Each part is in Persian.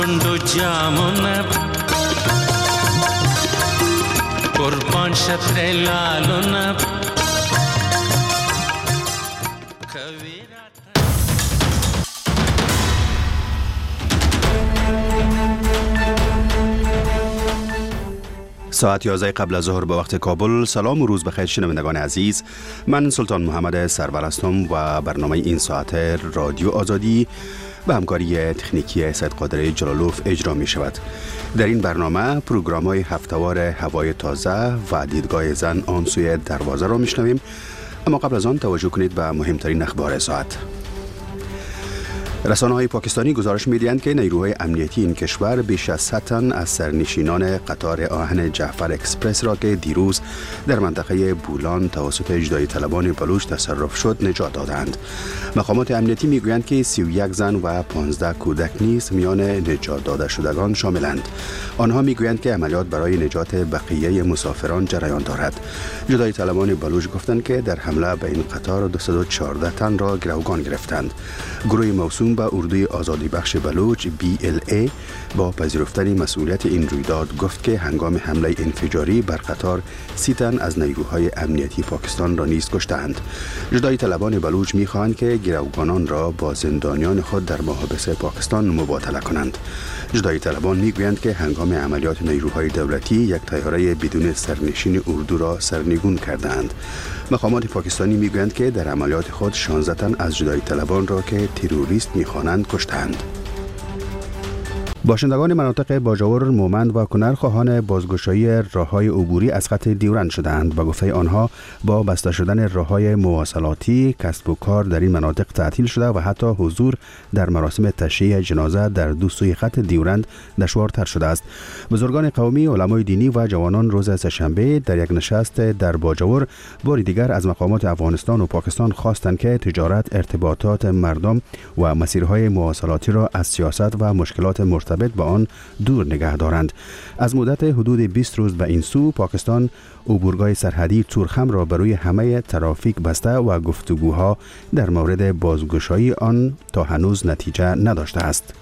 دو جامون قربان شطر لالون ساعت 11 قبل از ظهر به وقت کابل. سلام و روز بخیر شنوندگان عزیز، من سلطان محمد سرور هستم و برنامه این ساعت رادیو آزادی به همکاری تکنیکی سید قادر جلالوف اجرا می شود. در این برنامه پروگرام های هفته‌وار هوای تازه و دیدگاه زن آن سوی دروازه را می شنویم، اما قبل از آن توجه کنید به مهمترین اخبار ساعت. رسانه‌های پاکستانی گزارش می‌دهند که نیروهای امنیتی این کشور بیش از 100 تن از سرنشینان قطار آهن جعفر اکسپرس را که دیروز در منطقه بولان توسط اجرایی طلبان بلوچ تصرف شد نجات دادند. مقامات امنیتی می‌گویند که 31 زن و 15 کودک نیز میان نجات داده شدگان شاملند. آنها می‌گویند که عملیات برای نجات بقیه مسافران جریان دارد. اجرایی طلبان بلوچ گفتند که در حمله به این قطار 214 تن را گروگان گرفتند. گروه موسوم به اردوی آزادی بخش بلوچ BLA با پذیرفتن مسئولیت این رویداد گفت که هنگام حمله انفجاری بر قطار 30 تن از نیروهای امنیتی پاکستان را نیز کشتند. جدایی طلبان بلوچ می‌خواهند که گروگانان را با زندانیان خود در محابس پاکستان مبادله کنند. جدایی طلبان می‌گویند که هنگام عملیات نیروهای دولتی یک طیاره بدون سرنشین اردو را سرنگون کردند. مقامات پاکستانی می‌گویند که در عملیات خود 16 تن از جدایی طلبان را که تروریست می‌خوانند کشتند. باشندگان مناطق باجاور، مومند و کنر خواهان بازگشایی راه‌های عبوری از خط دیورند شدند. به گفته آنها با بسته شدن راه‌های مواصلاتی کسب و کار در این مناطق تعطیل شده و حتی حضور در مراسم تشییع جنازه در دو سوی خط دیورند دشوارتر شده است. بزرگان قومی، علمای دینی و جوانان روز سه‌شنبه در یک نشست در باجاور بار دیگر از مقامات افغانستان و پاکستان خواستند که تجارت، ارتباطات مردم و مسیرهای مواصلاتی را از سیاست و مشکلات مرتبط به آن دور نگه دارند. از مدت حدود 20 روز به این سو پاکستان عبورگاه سرحدی تورخم را برای همه ترافیک بسته و گفتگوها در مورد بازگشایی آن تا هنوز نتیجه نداشته است.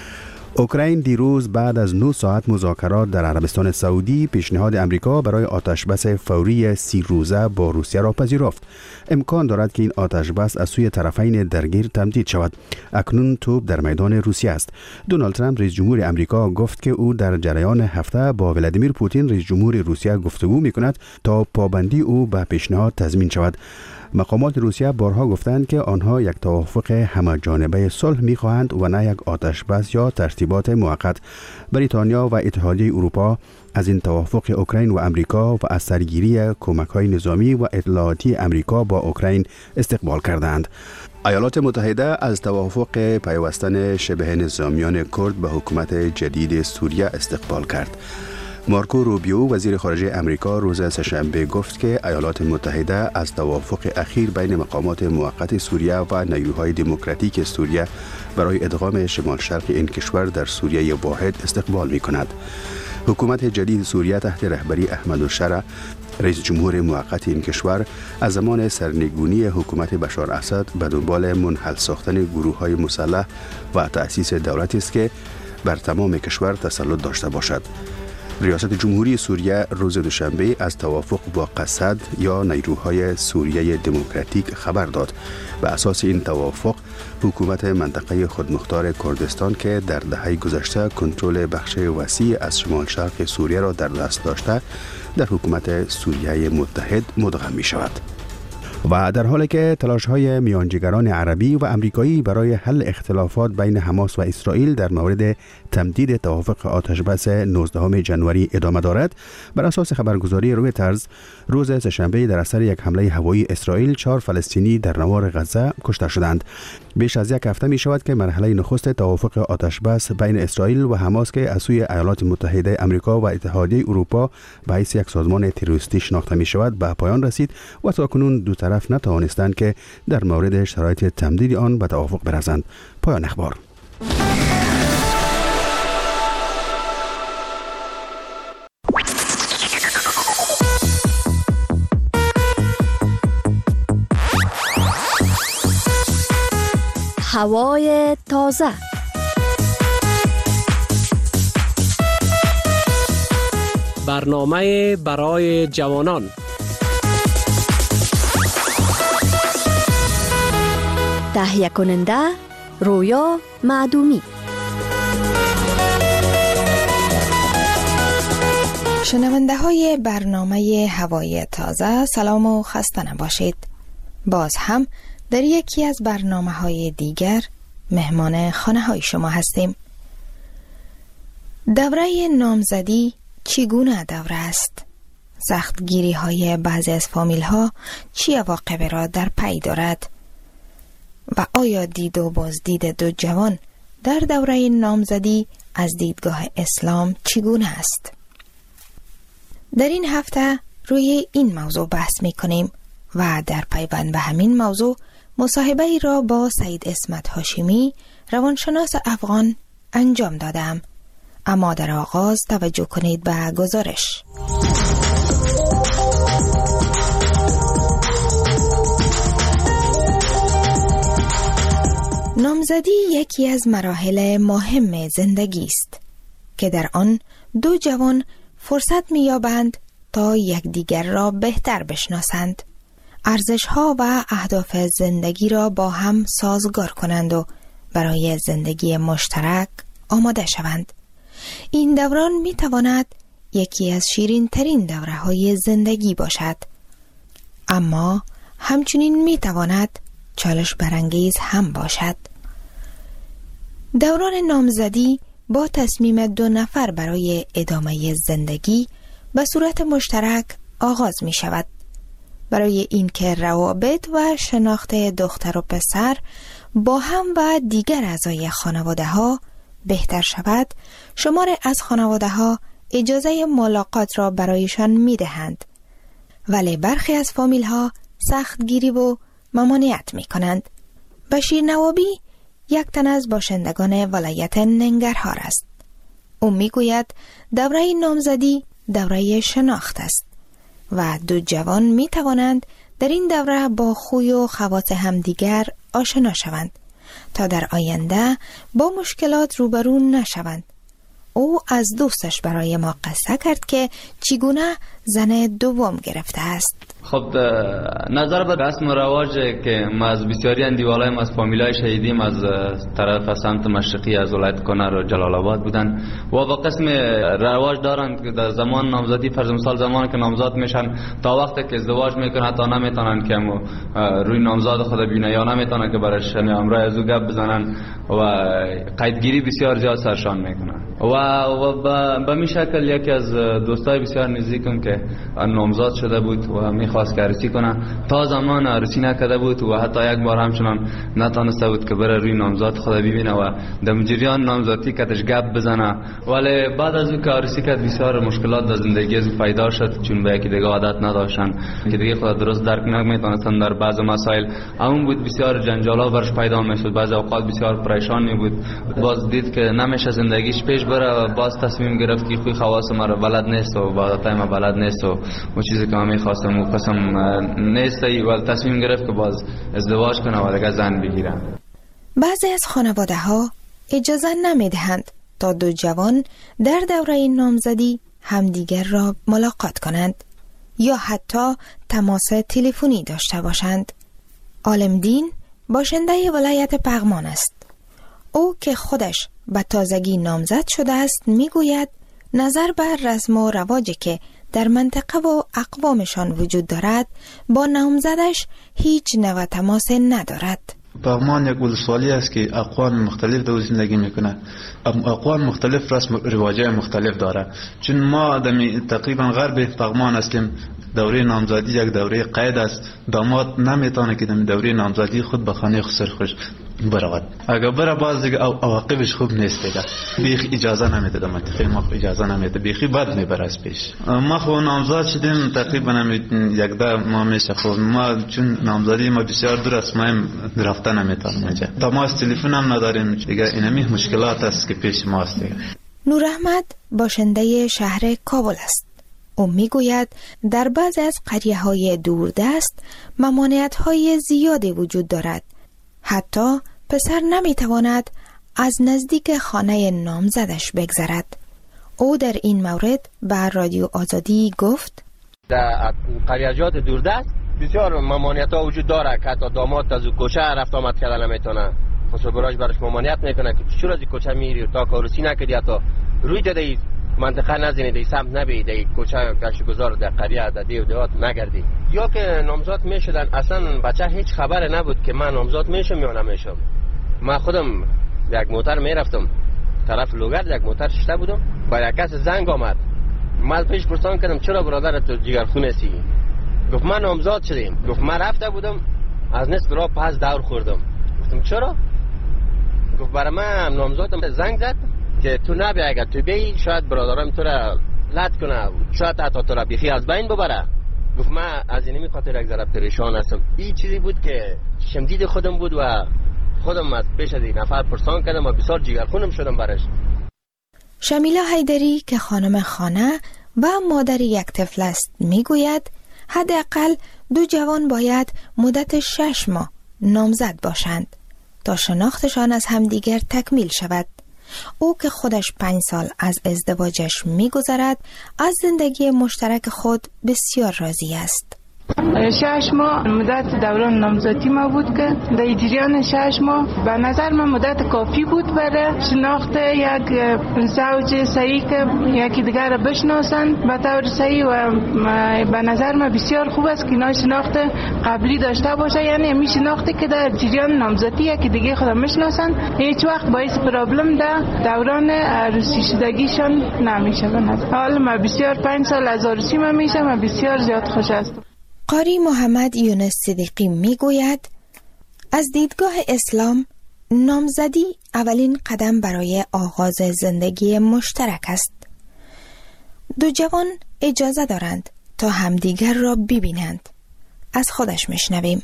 اوکراین دیروز بعد از 9 ساعت مذاکرات در عربستان سعودی پیشنهاد امریکا برای آتشبس فوری 30 روزه با روسیه را پذیرفت. امکان دارد که این آتشبس از سوی طرفین درگیر تمدید شود. اکنون توپ در میدان روسیه است. دونالد ترامپ رئیس جمهور امریکا گفت که او در جریان هفته با ولادیمیر پوتین رئیس جمهور روسیه گفتگو می‌کند تا پابندی او به پیشنهاد تضمین شود. مقامات روسیه بارها گفتند که آنها یک توافق همه‌جانبه صلح می‌خواهند و نه یک آتشبس یا ترتیبات موقت. بریتانیا و اتحادیه اروپا از این توافق اوکراین و امریکا و از سرگیری کمک‌های نظامی و اطلاعاتی امریکا با اوکراین استقبال کردند. ایالات متحده از توافق پیوستن شبه نظامیان کرد به حکومت جدید سوریه استقبال کرد. مارکو روبیو وزیر خارجه امریکا روز سه‌شنبه گفت که ایالات متحده از توافق اخیر بین مقامات موقت سوریه و نیروهای دموکراتیک سوریه برای ادغام شمال شرق این کشور در سوریه واحد استقبال می کند. حکومت جدید سوریه تحت رهبری احمد الشرع رئیس جمهور موقت این کشور از زمان سرنگونی حکومت بشار اسد به دنبال منحل ساختن گروه‌های مسلح و تأسیس دولتی است که بر تمام کشور تسلط داشته باشد. ریاست جمهوری سوریه روز دوشنبه از توافق با قسد یا نیروهای سوریه دموکراتیک خبر داد. به اساس این توافق حکومت منطقه خودمختار کردستان که در دهه گذشته کنترل بخش وسیع از شمال شرق سوریه را در دست داشته در حکومت سوریه متحد مدغم می شود. و در حالی که تلاش‌های میانجیگران عربی و آمریکایی برای حل اختلافات بین حماس و اسرائیل در مورد تمدید توافق آتشبس 19 ژانویه ادامه دارد، بر اساس خبرگزاری رویترز روز سه‌شنبه در اثر یک حمله هوایی اسرائیل 4 فلسطینی در نوار غزه کشته شدند. بیش از یک هفته می شود که مرحله نخست توافق آتشبس بین اسرائیل و حماس که از سوی ایالات متحده آمریکا و اتحادیه اروپا به حیث یک سازمان تروریستی شناخته می شود به پایان رسید و تاکنون دو طرف نتوانستند که در مورد شرایط تمدید آن به توافق برسند. پایان اخبار. هوای تازه. برنامه برای جوانان. تهیه کننده رویا معدومی. شنونده های برنامه هوای تازه، سلام و خسته نباشید. باز هم در یکی از برنامه های دیگر مهمان خانه های شما هستیم. دوره نامزدی چگونه دوره است؟ سختگیری های بعضی از فامیل ها چی عواقب را در پی دارد؟ و آیا دید و بازدید دو جوان در دوره نامزدی از دیدگاه اسلام چگونه است؟ در این هفته روی این موضوع بحث می کنیم و در پیوند به همین موضوع مصاحبه ای را با سید اسمت هاشمی، روانشناس افغان انجام دادم. اما در آغاز توجه کنید به گزارش. نامزدی یکی از مراحل مهم زندگی است که در آن دو جوان فرصت می‌یابند تا یکدیگر را بهتر بشناسند، ارزش‌ها و اهداف زندگی را با هم سازگار کنند و برای زندگی مشترک آماده شوند. این دوران می‌تواند یکی از شیرین‌ترین دوره‌های زندگی باشد، اما همچنین می‌تواند چالش برانگیز هم باشد. دوران نامزدی با تصمیم دو نفر برای ادامه زندگی به صورت مشترک آغاز می شود. برای اینکه روابط و شناخت دختر و پسر با هم و دیگر اعضای خانواده ها بهتر شود، شمار از خانواده ها اجازه ملاقات را برایشان می دهند، ولی برخی از فامیل ها سختگیری و ممانعت می کنند. بشیر نوابی یک تن از باشندگان ولایت ننگرهار است. او می گوید دوره نامزدی دوره شناخت است و دو جوان می توانند در این دوره با خوی و خواص همدیگر آشنا شوند تا در آینده با مشکلات روبرو نشوند. او از دوستش برای ما قصه کرد که چگونه زن دوم گرفته است. خب نظر به رسم و رواج که ما از بسیاری اندیوالای از فامیلای شهیدیم از طرف سمت مشرقی از ولایت کنر و جلال آباد بودن و با قسم رواج دارند که در زمان نامزدی، فرض مثال زمان که نامزاد میشن تا وقتی که ازدواج میکنن تا نمیتونن که روی نامزاد خود ببینن یا نمیتونن که برش همراه از او گپ بزنن و قیدگیری بسیار زیاد سرشان میکنن و به می شکل یکی از دوستای بسیار نزدیکم که نامزاد شده بود و میخواست که عروسی کنه، تا زمان عروسی نکرده بود و حتی یک بار همچنان نتونسته بود که بره روی نامزاد خود ببینه و در جریان نامزادی کتش گپ بزنه. ولی بعد از اون که عروسی کرد بسیار مشکلات در زندگی از پیدا شد، چون به یکی دیگه عادت نداشتن که دیگه خود درست درک نمیتونستن در بعض مسائل. اون بود بسیار جنجالا برش پیدا میشد، بعضی اوقات بسیار پریشان بود. باز دید که نمیشه زندگیش پیش بره، باز تصمیم گرفت که خوی خواص ما رو بلد نیست و عادتای ما بلد نیست و اون چیزی که من می‌خواستم و قسم نیست و تصمیم گرفت که باز ازدواج کنه و دیگه زن بگیره. بعضی از خانواده ها اجازه نمیدهند تا دو جوان در دوره نامزدی همدیگر را ملاقات کنند یا حتی تماس تلفنی داشته باشند. عالمدین باشنده ولایت پغمان است. او که خودش به تازگی نامزد شده است میگوید نظر بر رسم و رواجی که در منطقه و اقوامشان وجود دارد با نامزدش هیچ نوع تماس ندارد. پغمان یک ولسوالی است که اقوام مختلف در زندگی میکنه. اقوام مختلف رسم و رواجای مختلف داره. چون ما تقریبا غرب پغمان هستیم، دوره نامزدی یک دوره قید است. داماد نمیتونه که در دوره نامزدی خود به خانه خسر برود. اگر بره باز دیگه عواقبش خوب نیست دیگه. بیخ اجازه نمیده، در منطقه ما اجازه نمیده، بیخی بد میبره از پیش. ما خو نامزد شدیم تقریبا یک ده ماه میشه. خب ما چون نامزدی ما بسیار دور است، ما رفته نمیتونیم اونجا. تماس تلفن هم نداریم دیگه. اینمی مشکلات است که پیش ما است دیگه. نور احمد باشنده شهر کابل است. او میگوید در بعضی از قریه‌های دوردست ممانعت‌های زیادی وجود دارد. حتی پسر نمیتواند از نزدیک خانه نامزدش بگذرد. او در این مورد به رادیو آزادی گفت: در قریجات دوردست بسیار ممانعت‌ها وجود داره که حتی داماد از کوچه رفت آمد کردن نمیتونه. خصوصا براش ممانعت میکنه که چرا از کوچه میری تا کارسی نکردی، حتی روی دادی منطقه نزنی، دی سمت نبی، دی کوچه گشتگذار در قریه در دیو دیوات نگردی. یا که نامزاد میشدن اصلا بچه هیچ خبر نبود که من نامزاد میشم یا نمیشم. من خودم یک موتر میرفتم طرف لوگرد، یک موتر شته بودم، با یک کس زنگ آمد. من پیش پرسان کردم چرا برادر تو جگرخونه سی؟ گفت من نامزاد شدیم. گفت من رفته بودم از نصف راه پس دور خوردم. گفتم چرا؟ گفت برای من نامزادم زنگ زد که تو نبی، اگر تو بی شاید برادرم تو را لط کنه، شاید حتی تو را بیخی از بین ببره. گفت من از اینمی خاطر یک ذره پریشان هستم. این چیزی بود که شمدید خودم بود و خودم از پیش از این نفر پرسان کردم و بسیار جگرخونم شدم برش. شمیلا حیدری که خانم خانه و مادر یک طفل است میگوید حداقل 2 جوان باید مدت 6 ماه نامزد باشند تا شناختشان از همدیگر تکمیل شود. او که خودش 5 سال از ازدواجش میگذرد از زندگی مشترک خود بسیار راضی است. 6 ماه مدت دوران نامزدی ما بود که در جریان 6 ماه به نظر من مدت کافی بود برای شناخت یک زوج صحیح که یکی دیگر را بشناسند به طور صحیح و به نظر من بسیار خوب است که اینا شناخت قبلی داشته باشه، یعنی می شناختی که در جریان نامزدی یکی دیگه خودم میشناسند هیچ وقت باعث پرابلم در دوران عروسی شدگیشان نمیشه. به نظر حالا من بسیار 5 سال از عروسی من میشم و بسیار زیاد خوش هستم. قاری محمد یونس صدیقی میگوید از دیدگاه اسلام نامزدی اولین قدم برای آغاز زندگی مشترک است. 2 جوان اجازه دارند تا همدیگر را ببینند. از خودش میشنویم.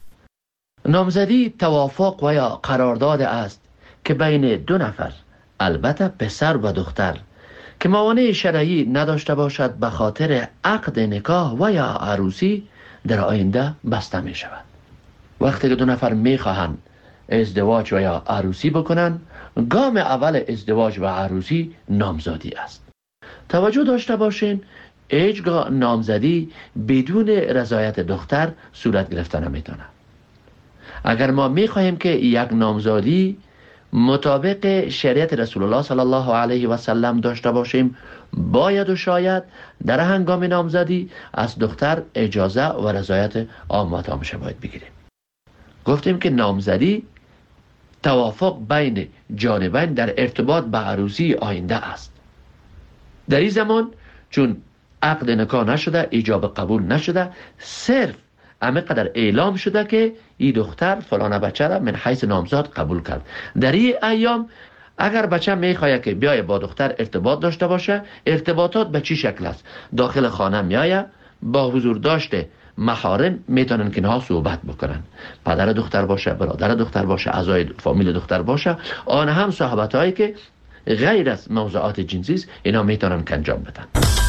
نامزدی توافق و یا قرارداد است که بین 2 نفر، البته پسر و دختر، که موانع شرعی نداشته باشد به خاطر عقد نکاح و یا عروسی در آینده بسته می شود. وقتی که 2 نفر می خواهند ازدواج و یا عروسی بکنند، گام اول ازدواج و عروسی نامزدی است. توجه داشته باشین هیچگاه نامزدی بدون رضایت دختر صورت گرفته نمیتونه. اگر ما می خواهیم که یک نامزدی مطابق شریعت رسول الله صلی الله علیه و سلم داشته باشیم، باید و شاید در هنگام نامزدی از دختر اجازه و رضایت آماتامش باید بگیریم. گفتیم که نامزدی توافق بین جانبین در ارتباط به عروسی آینده است. در این زمان چون عقد نکاح نشده، ایجاب قبول نشده، صرف همه قدر اعلام شده که این دختر فلانه بچه را من حیث نامزاد قبول کرد. در این ایام اگر بچه میخواه که بیای با دختر ارتباط داشته باشه، ارتباطات به چی شکل است؟ داخل خانه میایه، با حضور داشته محارم میتونن که اینها صحبت بکنن. پدر دختر باشه، برادر دختر باشه، اعضای فامیل دختر باشه، آن هم صحبت هایی که غیر از موضوعات جنسی است، اینا میتونن که انجام بدن.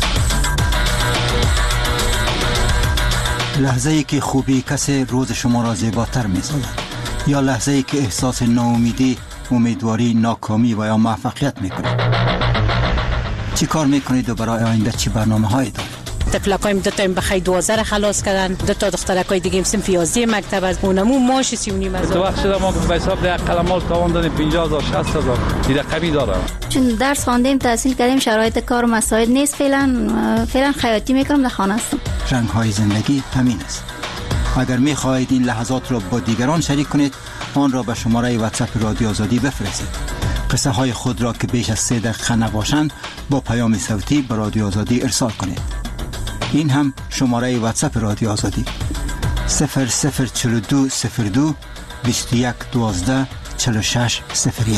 لحظه ای که خوبی کسی روز شما را زیباتر می‌سازد، یا لحظه ای که احساس ناامیدی، امیدواری، ناکامی و یا موفقیت میکنید. چی کار میکنید و برای آینده چی برنامه‌هایی دارید؟ تفلقایم 2 تا بخای 12 خلاص کردن، 2 تا دخترکای دیگه هم صنف 11 مکتب از اونمو ماش 39 هزار. تو وقت شده ما به حساب ده قلمال تاوان دادیم 50000 60000 دیگه کمی داره. چون درس خواندیم، تحصیل کردیم، شرایط کار و مسائل نیست، فعلا خیاطی میکنم، در خانه هستم. رنگ های زندگی همین است. اگر میخواهید این لحظات را با دیگران شریک کنید، آن را به شماره واتساپ رادیو آزادی بفرستید. قصه های خود را که بیش از 3 دقیقه نباشند با پیام صوتی به رادیو آزادی ارسال کنید. این هم شماره واتساپ رادیو آزادی 004202 21 12 46 01.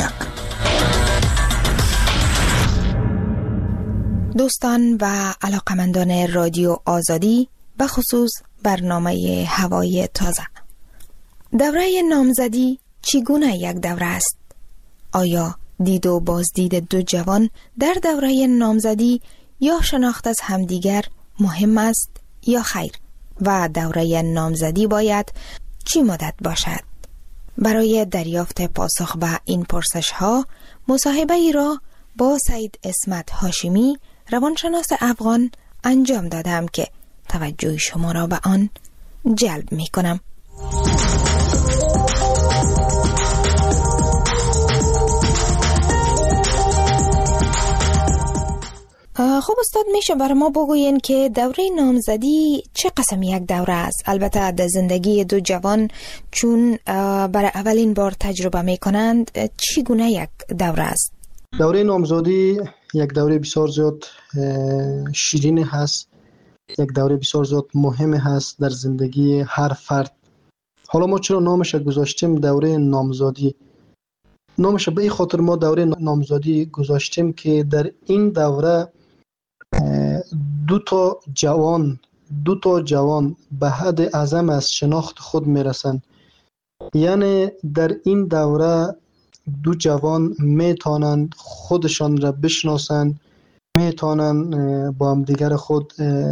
دوستان و علاقمندان رادیو آزادی، به خصوص برنامه هوای تازه، دوره نامزدی چگونه یک دوره است؟ آیا دید و بازدید 2 جوان در دوره نامزدی یا شناخت از همدیگر مهم است یا خیر؟ و دوره نامزدی باید چی مدت باشد؟ برای دریافت پاسخ به این پرسش ها مصاحبه ای را با سید اسمت هاشمی روانشناس افغان انجام دادم که توجه شما را به آن جلب می کنم. خب استاد، میشه برای ما بگوین که دوره نامزدی چه قسم یک دوره است؟ البته در زندگی دو جوان چون برای اولین بار تجربه میکنند چگونه یک دوره است؟ دوره نامزدی یک دوره بسیار زیاد شیرین هست، یک دوره بسیار زیاد مهم هست در زندگی هر فرد. حالا ما چرا نامش گذاشتیم دوره نامزدی؟ نامش به این خاطر ما دوره نامزدی گذاشتیم که در این دوره دو تا جوان به حد اعظم از شناخت خود میرسند. یعنی در این دوره دو جوان میتونند خودشان را بشناسند، میتونند با هم دیگر خود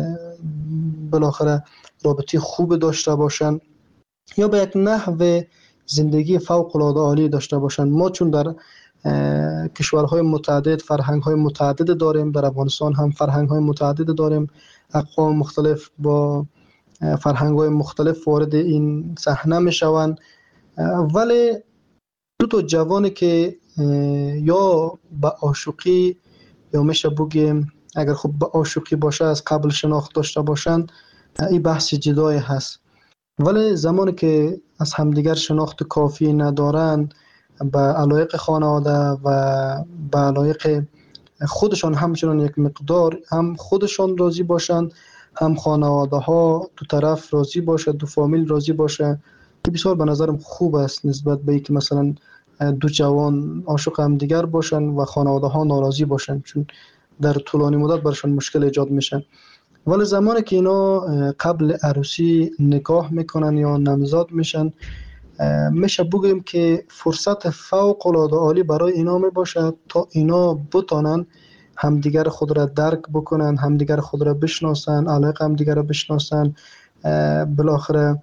بالاخره رابطه خوب داشته باشند یا به یک نحو زندگی فوق العاده عالی داشته باشند. ما چون در کشورهای متعدد فرهنگ‌های متعدد داریم، در افغانستان هم فرهنگ‌های متعدد داریم، اقوام مختلف با فرهنگ‌های مختلف وارد این صحنه میشوند، ولی دو تا جوانی که یا به عاشقی یا میشه بگیم اگر خب به عاشقی باشه از قبل شناخت داشته باشند، این بحث جدایی هست. ولی زمانی که از همدیگر شناخت کافی ندارند، به علایق خانواده و به علایق خودشان همچنان یک مقدار هم خودشان راضی باشند، هم خانواده ها دو طرف راضی باشه، دو فامیل راضی باشه، که بسیار به نظرم خوب است نسبت به اینکه مثلا دو جوان عاشق هم دیگر باشن و خانواده ها ناراضی باشن، چون در طولانی مدت برشان مشکل ایجاد میشه. ولی زمانی که اینا قبل عروسی نکاح میکنن یا نامزاد میشن، میشه بگیم که فرصت فوق العاده عالی برای اینا میباشه تا اینا بتونن همدیگر خود را درک بکنن، همدیگر خود را بشناسن، علایق همدیگر را بشناسن، بالاخره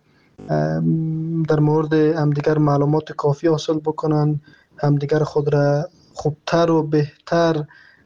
در مورد همدیگر معلومات کافی حاصل بکنن، همدیگر خود را خوبتر و بهتر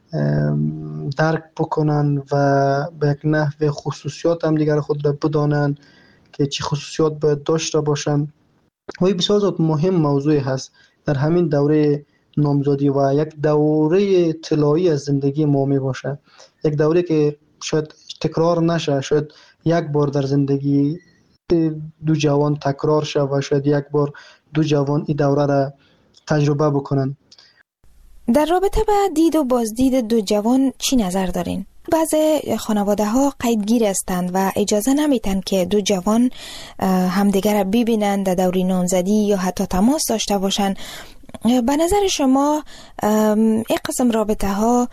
درک بکنن و به یک نحو خصوصیات همدیگر خود را بدانن که چه خصوصیات باید داشته باشن. و این بسیار زیاد مهم موضوع هست در همین دوره نامزدی و یک دوره طلایی از زندگی ما می باشه، یک دوره که شاید تکرار نشه، شاید یک بار در زندگی دو جوان تکرار شه و شاید یک بار دو جوان این دوره را تجربه بکنن. در رابطه با دید و بازدید دو جوان چی نظر دارین؟ بعضی خانواده ها قیدگیر هستند و اجازه نمیتن که دو جوان همدیگر را ببینن در دوره نامزدی یا حتی تماس داشته باشن. به نظر شما این قسم رابطه ها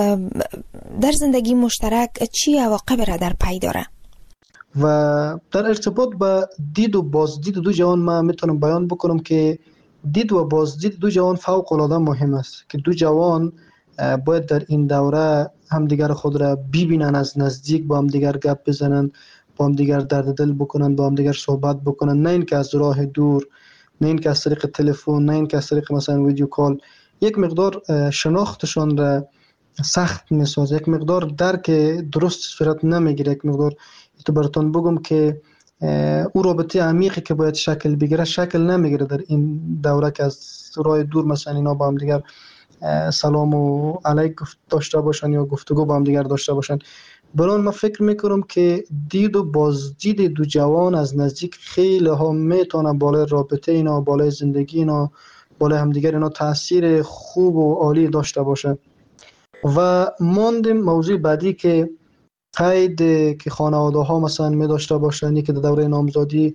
در زندگی مشترک چی عواقب را در پی داره؟ و در ارتباط با دید و بازدید دو جوان ما میتونم بیان بکنم که دید و بازدید دو جوان فوق العاده مهم است که دو جوان باید در این دوره همدیگر خود را ببینن، از نزدیک با همدیگر گپ بزنن، با همدیگر درد دل بکنن، با همدیگر صحبت بکنن، نه اینکه از راه دور، نه اینکه از طریق تلفن، نه اینکه از طریق مثلا ویدیو کال. یک مقدار شناختشان را سخت میسازه، یک مقدار درک درست صورت نمیگیره، یک مقدار تو براتون بگم که او رابطه عمیقی که باید شکل بگیره شکل نمیگیره در این دوره که از راه دور مثلا اینا با هم دیگر سلام و علیک داشته باشن یا گفتگو با هم دیگر داشته باشن. برای من فکر میکنم که دید و بازدید دو جوان از نزدیک خیلی ها میتونه بالای رابطه اینا، بالای زندگی اینا، بالای همدیگر اینا تاثیر خوب و عالی داشته باشه. و ماندیم موضوع بعدی که قید که خانواده ها مثلا می داشته باشند که در دوره نامزدی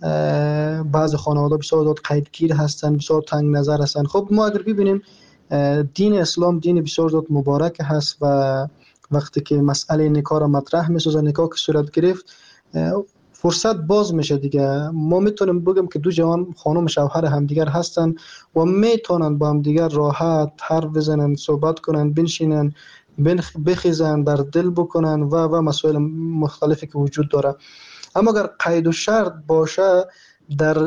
بعض خانواده بسیار قیدگیر هستند، بسیار تنگ نظر هستند. خب ما اگر ببینیم دین اسلام دین بسیار زیاد مبارک هست و وقتی که مسئله نکاح را مطرح می‌سازه، نکاح که صورت گرفت فرصت باز میشه دیگه. ما میتونیم بگیم که دو جوان خانم شوهر همدیگر هستن و میتونن با همدیگر راحت حرف بزنن، صحبت کنن، بنشینن، بخیزن، در دل بکنن و مسائل مختلفی که وجود داره. اما اگر قید و شرط باشه در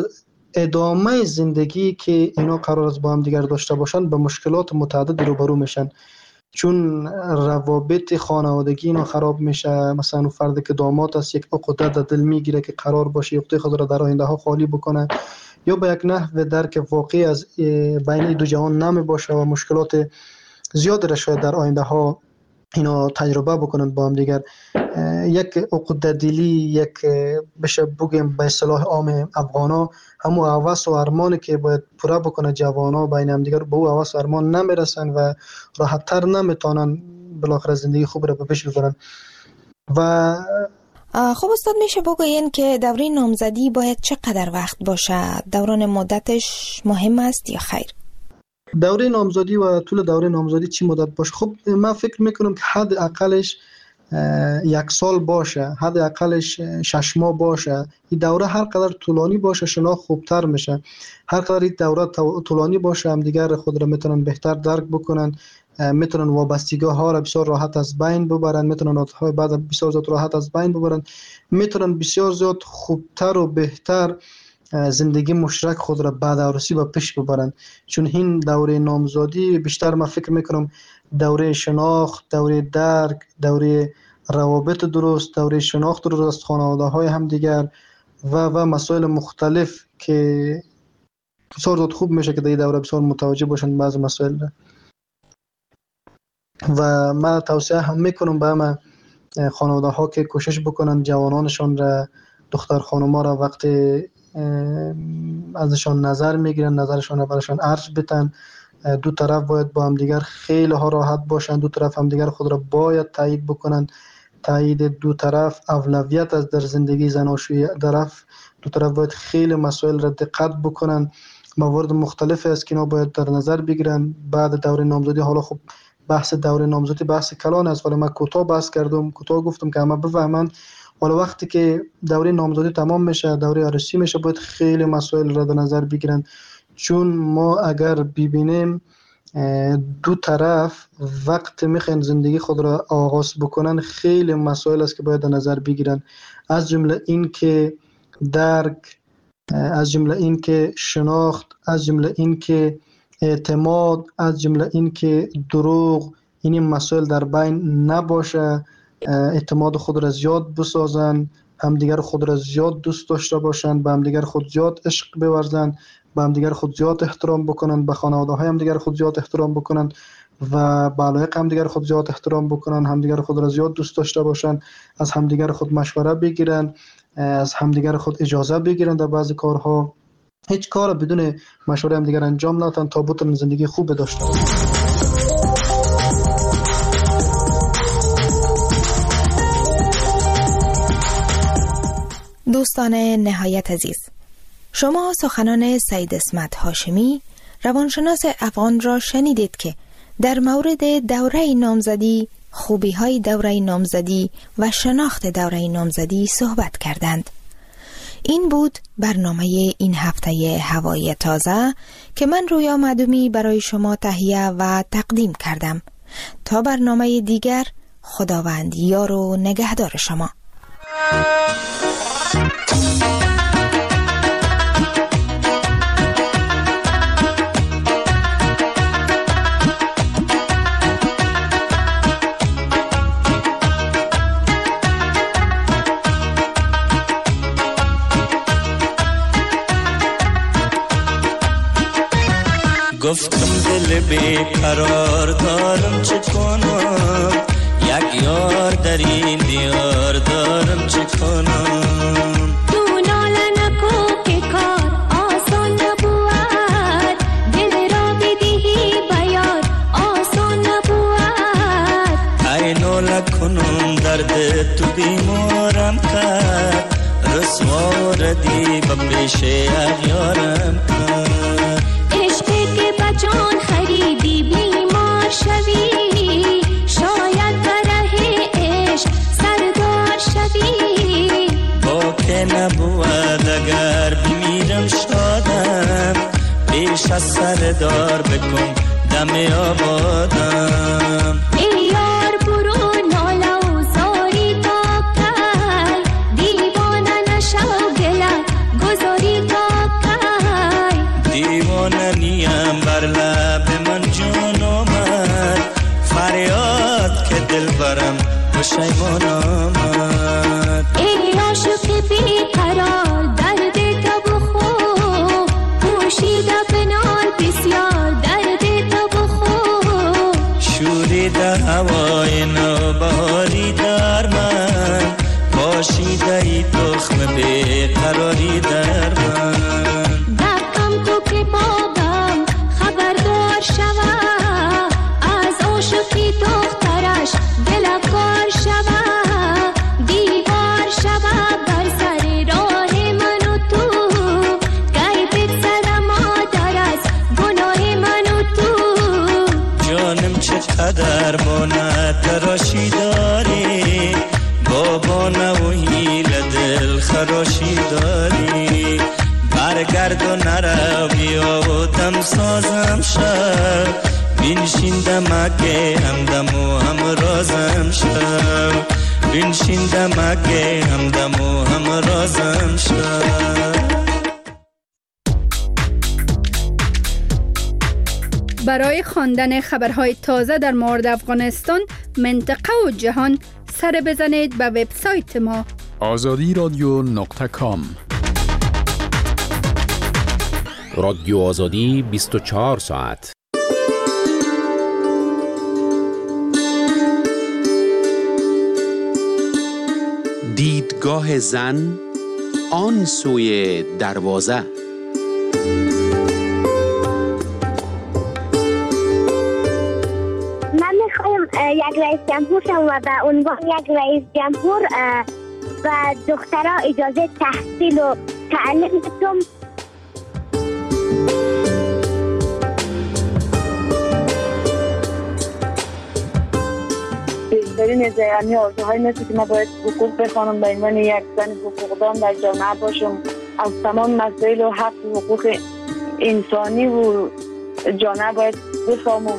ادامه زندگی که اینا قرار است با هم دیگر داشته باشن به مشکلات متعدد روبرو میشن. چون روابط خانوادگی اینا خراب میشه. مثلا اون فردی که داماد است یک عقده در دل میگیره که قرار باشه عقده خود را در آینده ها خالی بکنه، یا به یک نحو درک واقعی از بین دو جهان نمی باشه و مشکلات زیاد را شاید در آینده ها اینا تجربه بکنن با هم دیگر. یک عقده دلی، یک بشه بگیم به اصطلاح عام افغانا همون هوس و ارمانی که باید پوره بکنه جوانا بین هم دیگر، به او هوس و ارمان نمیرسن و راحت تر نمیتونن بالاخره زندگی خوب را به پیش ببرن. و خب استاد میشه بگوین که دوره نامزدی باید چقدر وقت باشه؟ دوران مدتش مهم است یا خیر؟ دوره نامزدی و طول دوره نامزدی چی مدت باشه؟ خب من فکر میکنم که حد اقلش 1 سال باشه، حد اقلش 6 ماه باشه. این دوره هر قدر طولانی باشه شناخت خوبتر میشه. هر قدر این دوره طولانی باشه هم دیگر خود را میتونن بهتر درک بکنن، میتونن وابستگی ها را بسیار راحت از بین ببرن، میتونن عادتهای بعد بسیار زیاد راحت از بین ببرن، میتونن بسیار زیاد خوبتر و بهتر زندگی مشترک خود را بعد عروسی به پیش ببرن. چون این دوره نامزدی بیشتر من فکر میکنم دوره شناخت، دوره درک، دوره روابط درست، دوره شناخت درست خانواده های هم دیگر و مسائل مختلف که بسیار زیاد خوب میشه که در این دوره بسیار متوجه باشن بعض مسائل را. و من توصیه هم میکنم به همه خانواده ها که کوشش بکنن جوانانشان را، دختر خانوما را وقتی ازشان نظر میگیرن نظرشان را برشان عرض بتن. دو طرف باید با هم دیگر خیلی ها راحت باشن، دو طرف هم دیگر خود را باید تایید بکنن. تایید دو طرف اولویت است در زندگی زناشویی. دو طرف باید خیلی مسائل را دقت بکنن. موارد مختلف است که اینا باید در نظر بگیرن بعد دوره نامزدی. حالا خب بحث دوره نامزدی بحث کلان است ولی من کوتاه بحث کردم، کوتاه گفتم که همه بفهمن. حالا وقتی که دوره نامزدی تمام میشه، دوره عروسی میشه، باید خیلی مسائل را در نظر بگیرن. چون ما اگر ببینیم دو طرف وقت میخوان زندگی خود را آغاز بکنن، خیلی مسائل است که باید در نظر بگیرن. از جمله این که درک، از جمله این که شناخت، از جمله این که اعتماد، از جمله این که دروغ، این مسائل در بین نباشه. اعتماد خود را زیاد بسازن، همدیگر خود را زیاد دوست داشته باشن، به همدیگر خود زیاد عشق بورزن، به همدیگر خود زیاد احترام بکنن، به خانواده های همدیگر خود زیاد احترام بکنن و به علایق همدیگر خود زیاد احترام بکنن، همدیگر خود را زیاد دوست داشته باشن، از همدیگر خود مشوره بگیرن، از همدیگر خود اجازه بگیرن در بعضی کارها. هیچ کار بدون مشوره همدیگر انجام ندن تا بتونن زندگی خوب داشته باشن. دوستان نهایت عزیز، شما سخنان سید اسمت هاشمی روانشناس افغان را شنیدید که در مورد دوره نامزدی، خوبی‌های دوره نامزدی و شناخت دوره نامزدی صحبت کردند. این بود برنامه این هفته هوای تازه که من رویا معدومی برای شما تهیه و تقدیم کردم. تا برنامه دیگر، خداوند یار و نگهدار شما. گفتم دل بیقرار دارم چه کنم، یک یار در این دیار دارم چه کنم. تو ناله نکو که کار آسان نبود، دل را بدهی بیار آسان نبود. ای ناله کنم درد تو بیمارم کرد، رسوا ردی به پیش اغیارم کرد. جان خریدی بیمار شوی، شاید بره عشق سردار شوی. با که نبود اگر بمیرم شادم، پیش از سردار بکن دم آبادم. ای یار برو ناله و زاری تا کی، دیوانه نشو گله گذاری تا کی. دیوانه نیم بر لب من جون اومد، فریاد که دل برم پشیمان آمد. ای عاشق بیقرار درد تو بخور، پوشیده بنال بسیار درد تو بخور. شوریده هوای نوبهاری در من، پاشیده ای تخم بیقراری در من. دقم تو که بابم خبردار شوه، از عاشقی دخترش دلکار شوه. دیوار شوه بر سر راه من و تو، غیبت زده مادر از گناه من و تو. جانم چقدر بانه تراشی داری، بابانه و هیل دل خراشی داری. برگرد و نرو بیا و دم سازم شو، بینشین دمکه همدم و همرازم شو. بینشین دمکه همدم و همرازم شو. برای خواندن خبرهای تازه در مورد افغانستان، منطقه و جهان سر بزنید به وبسایت ما azadiradio.com. رادیو آزادی 24 ساعت. دیدگاه زن آن سوی دروازه. من میخوایم یک رئیس جمهور شم و به عنوان یک رئیس جمهور و دخترها اجازه تحصیل و تعلیم بدم. بیشترین یعنی آرزوهای مثل که ما باید حقوق بخوانم به عنوان یک زن حقوقدان در جامعه باشم، از تمام مسائل و حق و حقوق انسانی و جامعه باید بفهمم.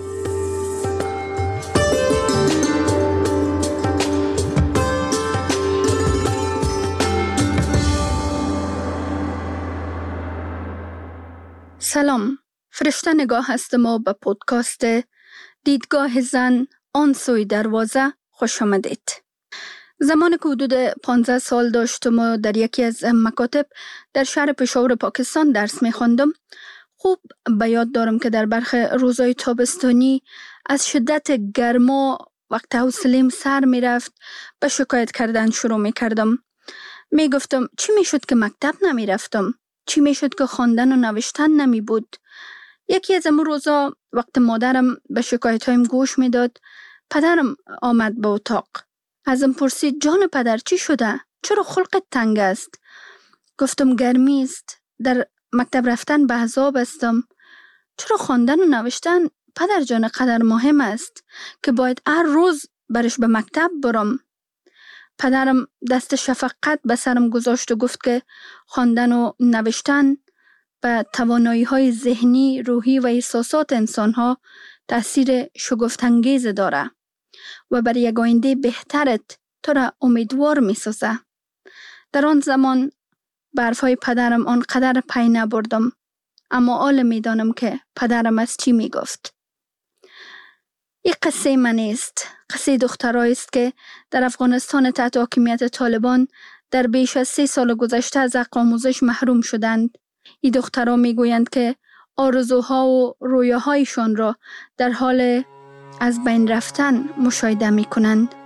سلام، فرشته نگاه هستم و به پودکاست دیدگاه زن آن سوی دروازه خوش آمدید. زمان که حدود 15 سال داشتم و در یکی از مکاتب در شهر پشاور پاکستان درس می خواندم، خوب به یاد دارم که در برخی روزهای تابستانی از شدت گرما وقت حوصله‌ام سر می رفت به شکایت کردن شروع می کردم. می گفتم چی می شد که مکتب نمی رفتم؟ چی می شد که خواندن و نوشتن نمی بود؟ یکی از امون روزا وقت مادرم به شکایت هایم گوش می داد، پدرم آمد به اتاق. ازم پرسید جان پدر چی شده؟ چرا خلقت تنگ است؟ گفتم گرمی است، در مکتب رفتن به عذاب استم. چرا خواندن و نوشتن پدر جان قدر مهم است که باید هر روز برش به مکتب برم؟ پدرم دست شفقت به سرم گذاشت و گفت که خواندن و نوشتن به توانایی‌های ذهنی، روحی و احساسات انسان‌ها تأثیر شگفت‌انگیز داره و برای یک آینده بهترت تو را امیدوار می‌سازه. در آن زمان به حرف‌های پدرم آنقدر پی نبردم، اما حالا می‌دانم که پدرم از چی می‌گفت. این قصه من است، قصه دخترایی است که در افغانستان تحت حاکمیت طالبان در بیش از 3 سال گذشته از حق آموزش محروم شدند. این دخترها میگویند که آرزوها و رویاهایشان را در حال از بین رفتن مشاهده میکنند.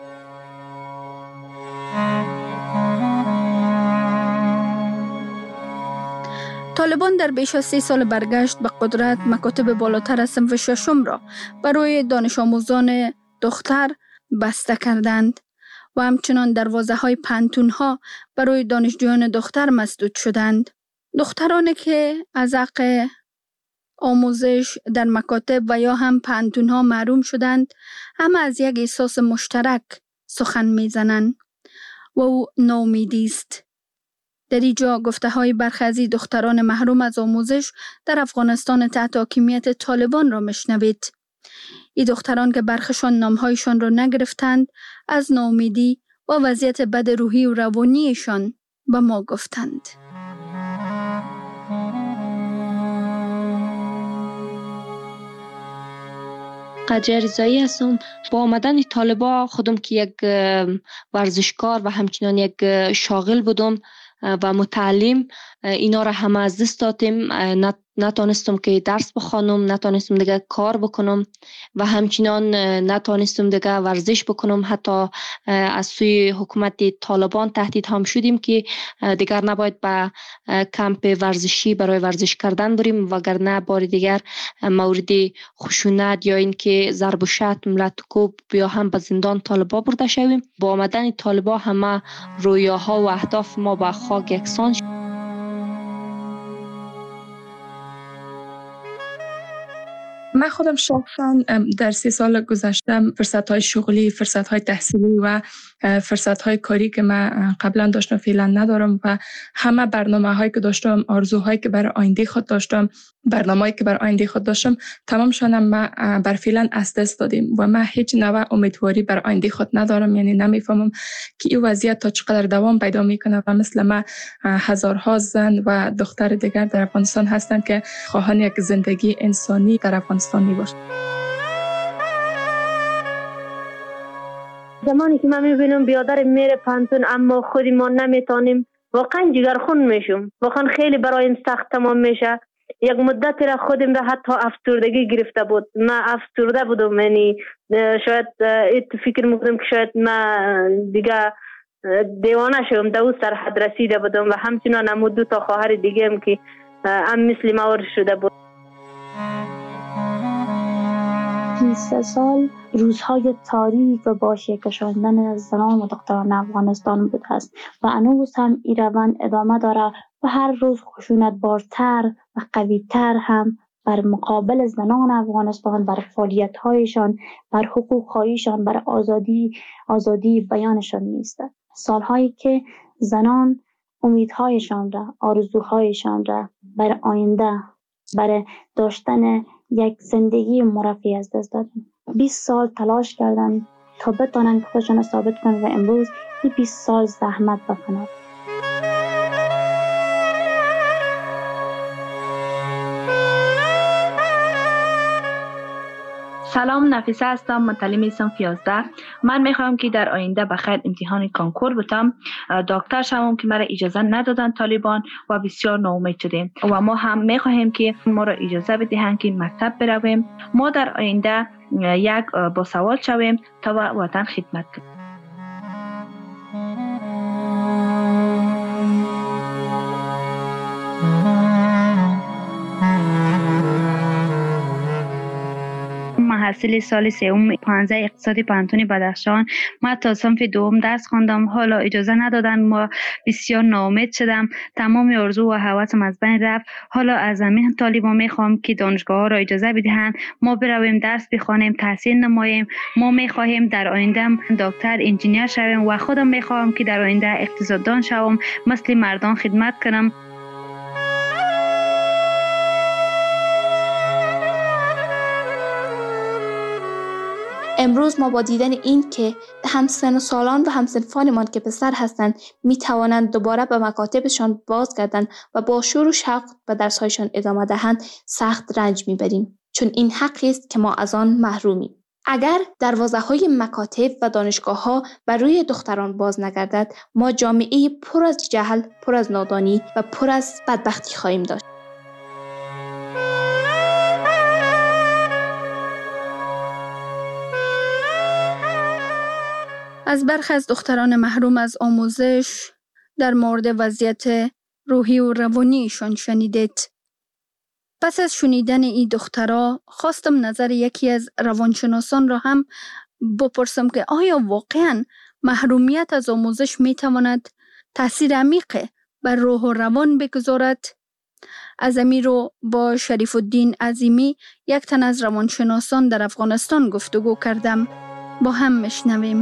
طالبان در بیش از 3 سال برگشت به قدرت مکاتب بالاتر از صنف ششم را برای دانش آموزان دختر بسته کردند و همچنان دروازه‌های پانتون‌ها برای دانشجویان دختر مسدود شدند. دخترانی که از حق آموزش در مکاتب و یا هم پانتون‌ها محروم شدند، همه از یک احساس مشترک سخن می‌زنند و او ناامیدی است. در اینجا گفته‌های برخی از دختران محروم از آموزش در افغانستان تحت حاکمیت طالبان را میشنوید. این دختران که برخشان نامهایشان را نگرفتند، از ناامیدی و وضعیت بد روحی و روانیشان به ما گفتند. قدریه رضایی هستم. با آمدن طالبا خودم که یک ورزشکار و همچنان یک شاغل بودم و متعلم، اینا را همه از دست دادیم. نتانستم که درس بخوانم، نتانستم دیگه کار بکنم و همچنان نتانستم دیگه ورزش بکنم. حتی از سوی حکومت طالبان تهدید هم شدیم که دیگر نباید به کمپ ورزشی برای ورزش کردن بریم، وگرنه بار دیگر مورد خشونت یا اینکه ضرب و شتم، لطکوب یا هم به زندان طالبا برده شویم. با آمدن طالبا همه رویاها و اهداف ما به خاک یکسان شد. من خودم شخصا در 3 سال گذشته فرصت‌های شغلی، فرصت‌های تحصیلی و فرصت‌های کاری که من قبلا داشتم فعلا ندارم و همه برنامه‌هایی که داشتم، آرزوهایی که برای آینده خود داشتم، برنامه‌ای که برای آینده خود داشتم، تمام شدن من بر فعلا از دست دادیم و من هیچ نوع امیدواری برای آینده خود ندارم. یعنی نمیفهمم که این وضعیت تا چقدر دوام پیدا میکنه و مثل من هزارها زن و دختر دیگر در افغانستان هستند که خواهان یک زندگی انسانی در افغانستان میباشند. زمانی که من میبینم بیادر میره پانتون اما خودی ما نمیتونیم، واقعا جگرخون میشم. واقعا خیلی برایم سخت تمام میشه. یک مدتی را خودم را حتی افسردگی گرفته بود. من افسرده بودم، یعنی شاید فکر میکنم که شاید من دیگه دیوانه شدم. در اون سرحد رسیده بودم و همچنان هم 2 تا خواهر دیگه هم که هم مثل ما شده بود. 23 سال روزهای تاریک و با شکشاندن زنان و دختران افغانستان بوده است و هنوز هم این روند ادامه داره و هر روز خشونت بارتر و قویتر هم بر مقابل زنان افغانستان، بر فعالیت‌هایشان، بر حقوق‌هایشان، بر آزادی بیانشان نیست. سالهایی که زنان امیدهایشان را، آرزوهایشان را بر آینده، برای داشتن یک زندگی مرفه از دست دادن. 20 سال تلاش کردن تا بتونن خودشون ثابت کنن و امروز این 20 سال زحمت بکنن. سلام، نفیسه هستم، متعلم صنف 11. من میخوام که در آینده بخیر امتحان کنکور بتم، دکتر شوم که مرا اجازه ندادن طالبان و بسیار ناامید شدیم و ما هم میخواهیم که ما را اجازه بدهند که مکتب برویم. ما در آینده یک باسواد شویم تا وطن خدمت کنیم. محصل سال 3 15 اقتصادی پانتون بدخشان. من تا صنف 2 درس خواندم. حالا اجازه ندادن، ما بسیار ناامید شدم. تمام آرزو و هوسم از بین رفت. حالا از همین طالبان میخوام که دانشگاه ها را اجازه بدهند ما برویم درس بخوانیم، تحصیل نماییم. ما میخواهیم در آینده دکتر، انجینیر شویم و خودم میخوام که در آینده اقتصاددان شوم، مثل مردان خدمت کنم. امروز ما با دیدن این که همسن و سالان و همسنفانمان که پسر هستند می توانند دوباره به مکاتبشان باز گردند و با شور و شوق به درسهایشان ادامه دهند سخت رنج میبریم، چون این حقی است که ما از آن محرومیم. اگر دروازه‌های مکاتب و دانشگاه‌ها بر روی دختران باز نگردد، ما جامعه پر از جهل، پر از نادانی و پر از بدبختی خواهیم داشت. از برخی از دختران محروم از آموزش در مورد وضعیت روحی و روانیشان شنیدید. پس از شنیدن این دخترها خواستم نظر یکی از روانشناسان را هم بپرسم که آیا واقعاً محرومیت از آموزش می تواند تأثیر عمیق بر روح و روان بگذارد؟ از امیر رو با شریف الدین عظیمی، یک تن از روانشناسان در افغانستان گفتگو کردم. با هم میشنویم.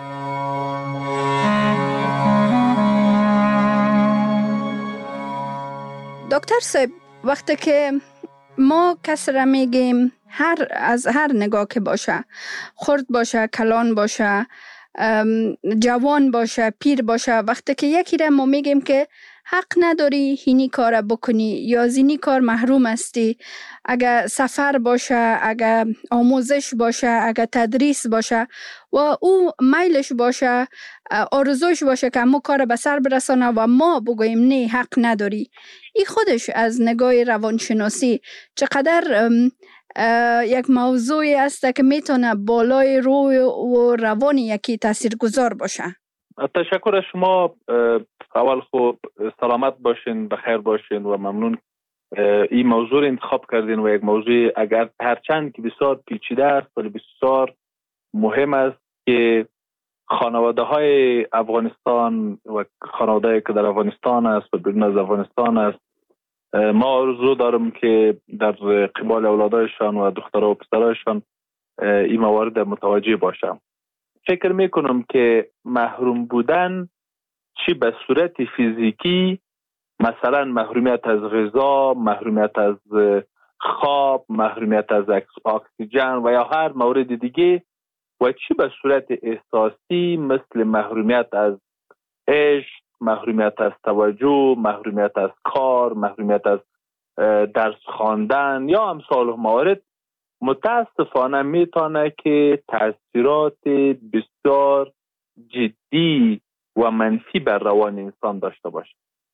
دکتر صاحب، وقتی که ما کس را میگیم از هر نگاه که باشه، خرد باشه، کلان باشه، جوان باشه، پیر باشه، وقتی که یکی را ما میگیم که حق نداری اینی کار بکنی یا از اینی کار محروم هستی. اگر سفر باشه، اگر آموزش باشه، اگر تدریس باشه و او میلش باشه، آرزوش باشه که ما کار به سر برسانه و ما بگوییم نه حق نداری، این خودش از نگاه روانشناسی چقدر یک موضوعی است که میتونه بالای روی و روان یکی تاثیرگذار باشه. تشکر از شما. اول خوب سلامت باشین، بخیر باشین و ممنون این موضوع انتخاب کردین و یک موضوع اگر هرچند که بسیار پیچیده است ولی بسیار مهم است که خانواده های افغانستان و خانواده که در افغانستان است و بیرون از افغانستان است، ما آرزو دارم که در قبال اولادایشان و دخترها و پسرایشان این موارد متوجه باشم. فکر میکنم که محروم بودن چی به صورت فیزیکی، مثلا محرومیت از غذا، محرومیت از خواب، محرومیت از اکسیژن و یا هر مورد دیگه، و چی به صورت احساسی مثل محرومیت از عشق، محرومیت از توجه، محرومیت از کار، محرومیت از درس خواندن یا امثال موارد، متاسفانه میتونه که تاثیرات بسیار جدی و منفی بر روان انسان داشته باشه.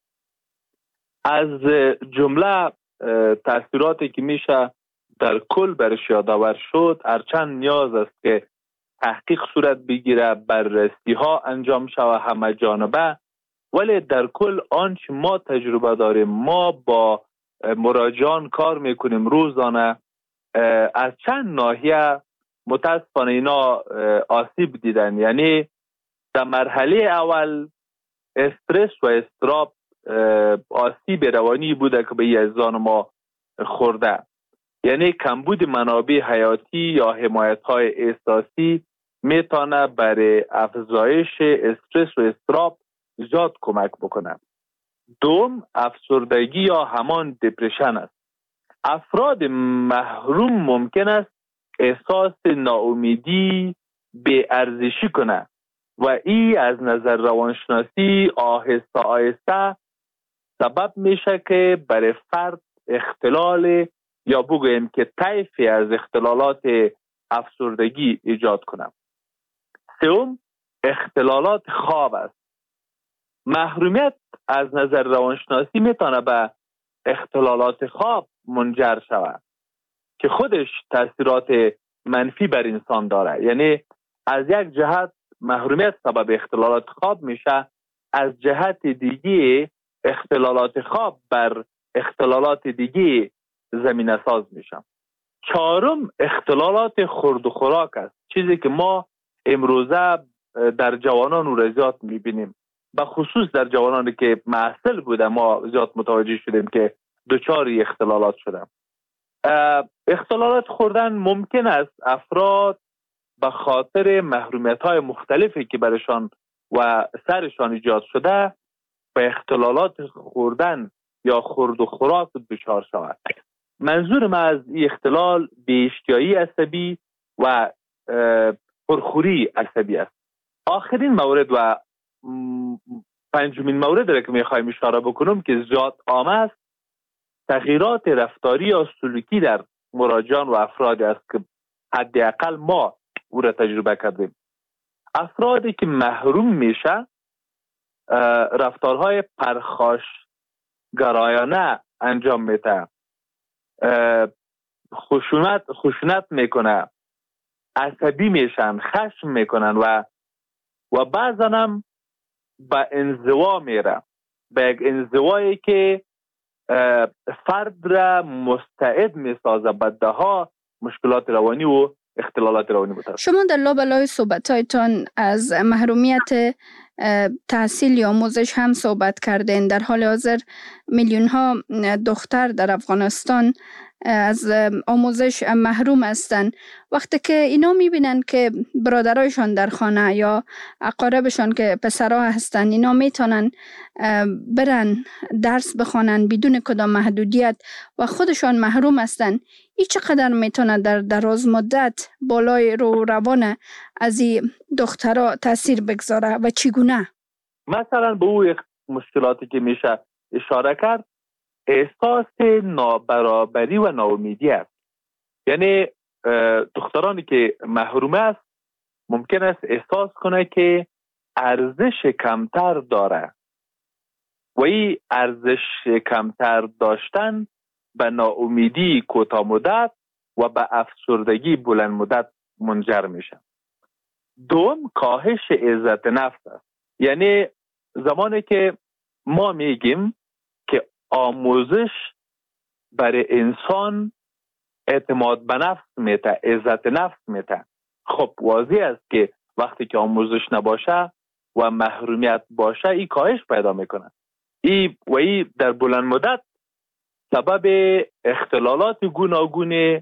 از جمله تاثیراتی که میشه در کل برش یادآور شد، هرچند نیاز است که تحقیق صورت بگیره، بررسی ها انجام شود همه جانبه، ولی در کل آنچه ما تجربه داریم، ما با مراجعان کار میکنیم روزانه، از چند ناحیه متاسفانه اینا آسیب دیدن. یعنی در مرحله اول استرس و اضطراب آسیب روانی بوده که به اعضای ما خورده. یعنی کمبود منابع حیاتی یا حمایت های احساسی میتونه برای افزایش استرس و اضطراب زیاد کمک بکنه. دوم، افسردگی یا همان دپرشن است. افراد محروم ممکن است احساس ناامیدی، بی‌ارزشی کنه و این از نظر روانشناسی آهسته آهسته سبب میشه که برای فرد اختلال یا بگوییم که طیفی از اختلالات افسردگی ایجاد کنه. سوم، اختلالات خواب است. محرومیت از نظر روانشناسی میتونه به اختلالات خواب منجر شود که خودش تاثیرات منفی بر انسان داره. یعنی از یک جهت محرومیت سبب اختلالات خواب میشه، از جهت دیگه اختلالات خواب بر اختلالات دیگه زمینه ساز میشه. چهارم، اختلالات خورد و خوراک است، چیزی که ما امروزه در جوانان و زیاد میبینیم، به خصوص در جوانانی که محصل بوده ما زیاد متوجه شدیم که دچار اختلالات شدن. اختلالات خوردن ممکن است افراد به خاطر محرومیت‌های مختلفی که برشان و سرشان ایجاد شده به اختلالات خوردن یا خورد و خوراک دچار شود. منظور من از این اختلال بی‌اشتهایی عصبی و پرخوری عصبی است. آخرین مورد و پنجمین مورد را که میخوایم اشاره بکنم که زیاد عام است، تغییرات رفتاری یا سلوکی در مراجعان و افرادی است که حداقل ما او را تجربه کردیم. افرادی که محروم میشه رفتارهای پرخاشگرایانه انجام میده، خشونت میکنه، عصبی میشن، خشم میکنن و بعضا هم به انزوا میره، به یک انزوایی که فرد را مستعد میسازه به دهها مشکلات روانی و اختلالات روانی بوده. شما در لابلای صحبت‌هایتان از محرومیت تحصیل یا آموزش هم صحبت کردین. در حال حاضر میلیون ها دختر در افغانستان از آموزش محروم هستند. وقتی که اینا میبینن که برادرایشان در خانه یا اقاربشان که پسرها هستند اینا میتونن برن درس بخوانن بدون کدام محدودیت و خودشان محروم هستند، این چقدر میتونه در دراز مدت بالای روان از این دخترها تاثیر بگذاره و چگونه؟ مثلا به او مشکلاتی که میشه اشاره کرد احساس نابرابری و ناامیدی است. یعنی دخترانی که محروم است ممکن است احساس کنه که ارزش کمتر داره و این ارزش کمتر داشتن به ناامیدی کوتاه مدت و به افسردگی بلند مدت منجر میشه. دوم کاهش عزت نفس است. یعنی زمانی که ما میگیم که آموزش برای انسان اعتماد به نفس میده، عزت نفس میده، خب واضح است که وقتی که آموزش نباشه و محرومیت باشه این کاهش پیدا میکنه. این در بلند مدت سبب اختلالات گوناگون،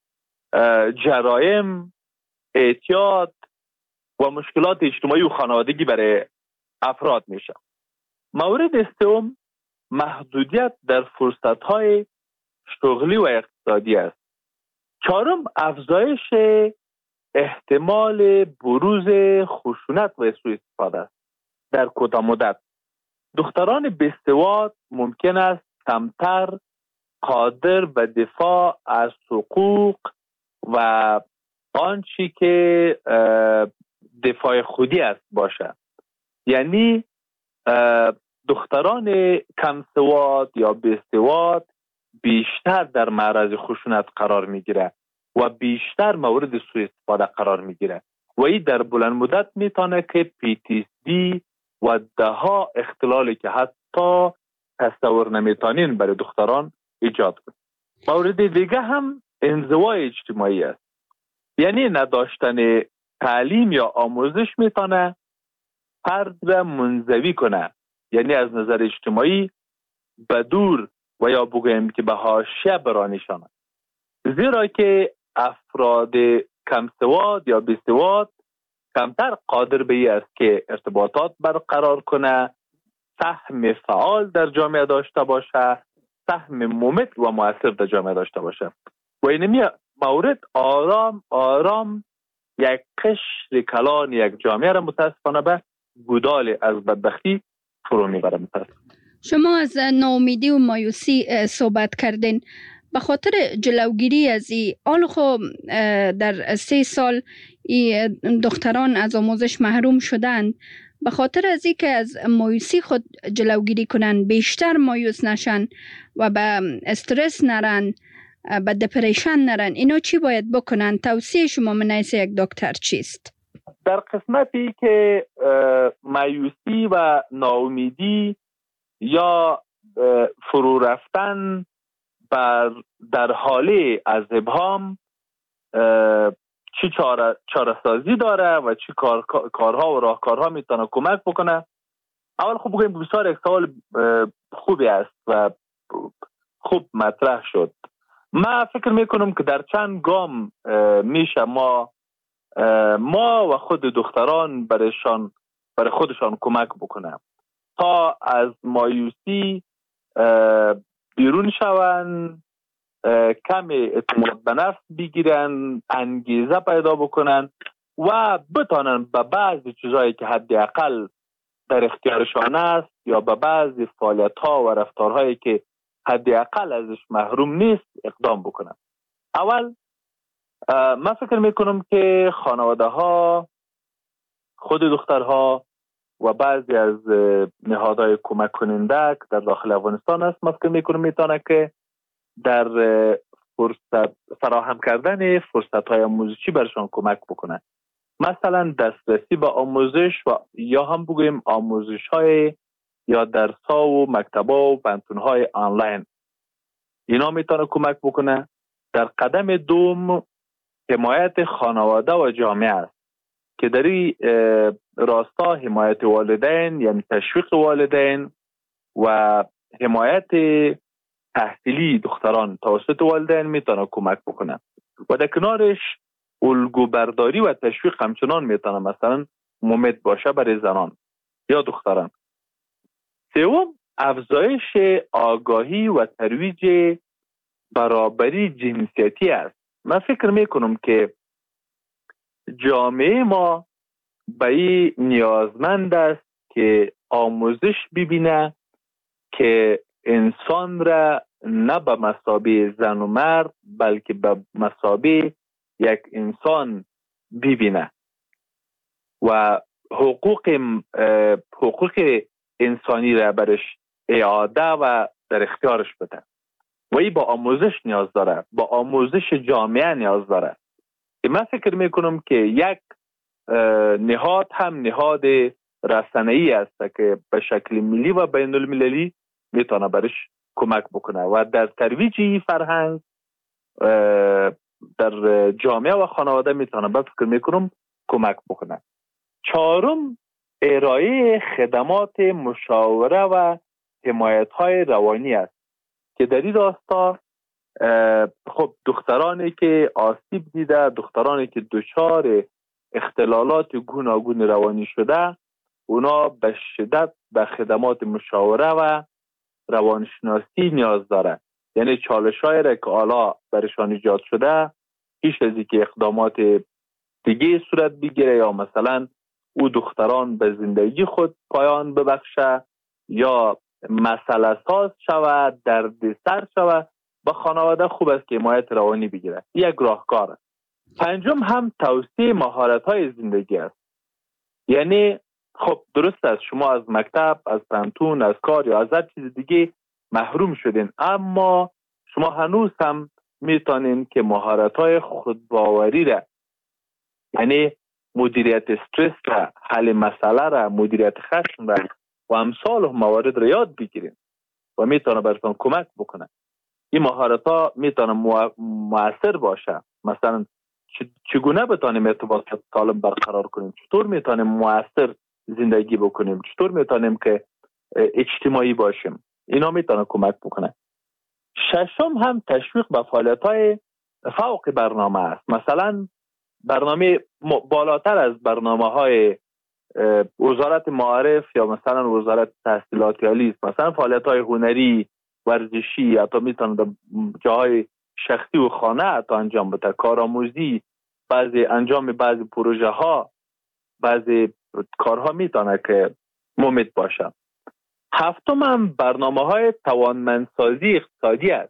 جرایم، اعتیاد و مشکلات اجتماعی و خانوادگی برای افراد میشه. مورد سوم محدودیت در فرصت‌های شغلی و اقتصادی است. چهارم افزایش احتمال بروز خشونت و سوء استفاده است. در کوتاه مدت دختران بی‌سواد ممکن است کمتر قادر به دفاع از حقوق و آنچه که دفاع خودی است باشه. یعنی دختران کم سواد یا بی‌سواد بیشتر در معرض خشونت قرار میگیره و بیشتر مورد سوء استفاده قرار میگیره و این در بلند مدت میتونه که PTSD و دهها اختلالی که حتی تصور نمیتونین برای دختران ایجاد کنه. مورد دیگه هم انزوای اجتماعی است. یعنی نداشتن تعلیم یا آموزش میتونه فرد را منزوی کنه، یعنی از نظر اجتماعی به دور و یا بگویم که به حاشیه برانشانه. زیرا که افراد کم سواد یا بی سواد کمتر قادر به این است که ارتباطات برقرار کنه، سهم فعال در جامعه داشته باشه، سهم ممت و مؤثر در جامعه داشته باشه و اینمی مورد آرام آرام یک قشر کلان یک جامعه را متاسفانه به گودال از بدبختی فرو میبره. شما از ناامیدی و مایوسی صحبت کردین. به خاطر جلوگیری از این حال خب در 3 سال دختران از آموزش محروم شدند. به خاطر از این که از مایوسی خود جلوگیری کنن، بیشتر مایوس نشن و به استرس نرن، به دپریشن نرن، اینا چی باید بکنن؟ توصیه شما من حیث یک دکتر چیست؟ در قسمتی که مایوسی و ناامیدی یا فرو رفتن در حاله از ابهام چی چاره سازی داره و چی کارها و راهکارها میتونه کمک بکنه؟ اول خب بگویم بسیار یک سوال خوبی است و خوب مطرح شد. من فکر میکنم که در چند گام میشه ما و خود دختران برای خودشان کمک بکنه تا از مایوسی بیرون شون، کم اعتماد به نفس بگیرن، انگیزه پیدا بکنن و بتانن به بعضی چیزایی که حداقل در اختیارشان است یا به بعضی فعالیت‌ها و رفتارهایی که حداقل ازش محروم نیست اقدام بکنن. اول من فکر میکنم که خانواده ها، خود دخترها و بعضی از نهادهای کمک کننده که در داخل افغانستان است، من فکر میکنم میتونه که در فراهم کردن فرصت‌های آموزشی برشان کمک بکنه. مثلا دسترسی به آموزش و یا هم بگویم آموزش‌های یا درس‌ها و مکتب‌ها و پانتون‌های آنلاین، اینا میتونه کمک بکنه. در قدم دوم حمایت خانواده و جامعه است که در این راستا حمایت والدین، یعنی تشویق والدین و حمایت تحصیلی دختران توسط والدین میتونه کمک بکنه و در کنارش الگو برداری و تشویق همچنان میتونه مثلا ممد باشه برای زنان یا دختران. سوم افزایش آگاهی و ترویج برابری جنسیتی است. من فکر میکنم که جامعه ما به این نیازمند است که آموزش ببینه که انسان را نه به مثابه زن و مرد بلکه به مثابه یک انسان ببینه و حقوق انسانی را برش اعاده و در اختیارش بده و این با آموزش نیاز داره، با آموزش جامعه نیاز داره. من فکر میکنم که یک نهاد هم نهاد رسانه‌ای است که به شکل ملی و بین المللی میتونه برش کمک بکنه و در ترویج این فرهنگ در جامعه و خانواده میتونه به فکر میکنم کمک بکنه. چهارم، ارائه خدمات مشاوره و حمایت های روانی است که در این راستا خب دخترانی که آسیب دیده، دخترانی که دچار اختلالات گوناگون روانی شده، اونا به شدت به خدمات مشاوره و روانشناسی نیاز داره. یعنی چالش‌هایی را که حالا برشان ایجاد شده پیش از اینکه اقدامات دیگه صورت بگیره یا مثلا او دختران به زندگی خود پایان ببخشه یا مسئله ساز شود، دردسر شود، با خانواده خوب است که حمایت روانی بگیره. یک راهکار است. پنجم هم توسعه مهارت‌های زندگی است. یعنی خب درست است شما از مکتب، از پانتون، از کار یا از هر چیز دیگه محروم شدین، اما شما هنوز هم میتونین که مهارت‌های خودباوری را، یعنی مدیریت استرس را، حل مسئله را، مدیریت خشم را و امثال موارد را یاد بگیرین و میتونه براتون کمک بکنه. این مهارت‌ها میتونه مؤثر باشه. مثلا چگونه بتونیم ارتباطات سالم برقرار کنیم، چطور میتونیم مؤثر زندگی بکنیم، چطور میتونیم که اجتماعی باشیم، اینا میتونه کمک بکنه. ششم هم تشویق به فعالیت‌های فوق برنامه است. مثلا برنامه بالاتر از برنامه‌های وزارت معارف یا مثلا وزارت تحصیلات عالی است. مثلا فعالیت‌های هنری، ورزشی، حتی میتونه در جاهای شخصی و خانه حتی انجام بده، کارآموزی، انجام بعضی پروژه ها، بعضی کارها میتونه که مفید باشه. هفتم هم برنامه‌های توانمندسازی اقتصادی است.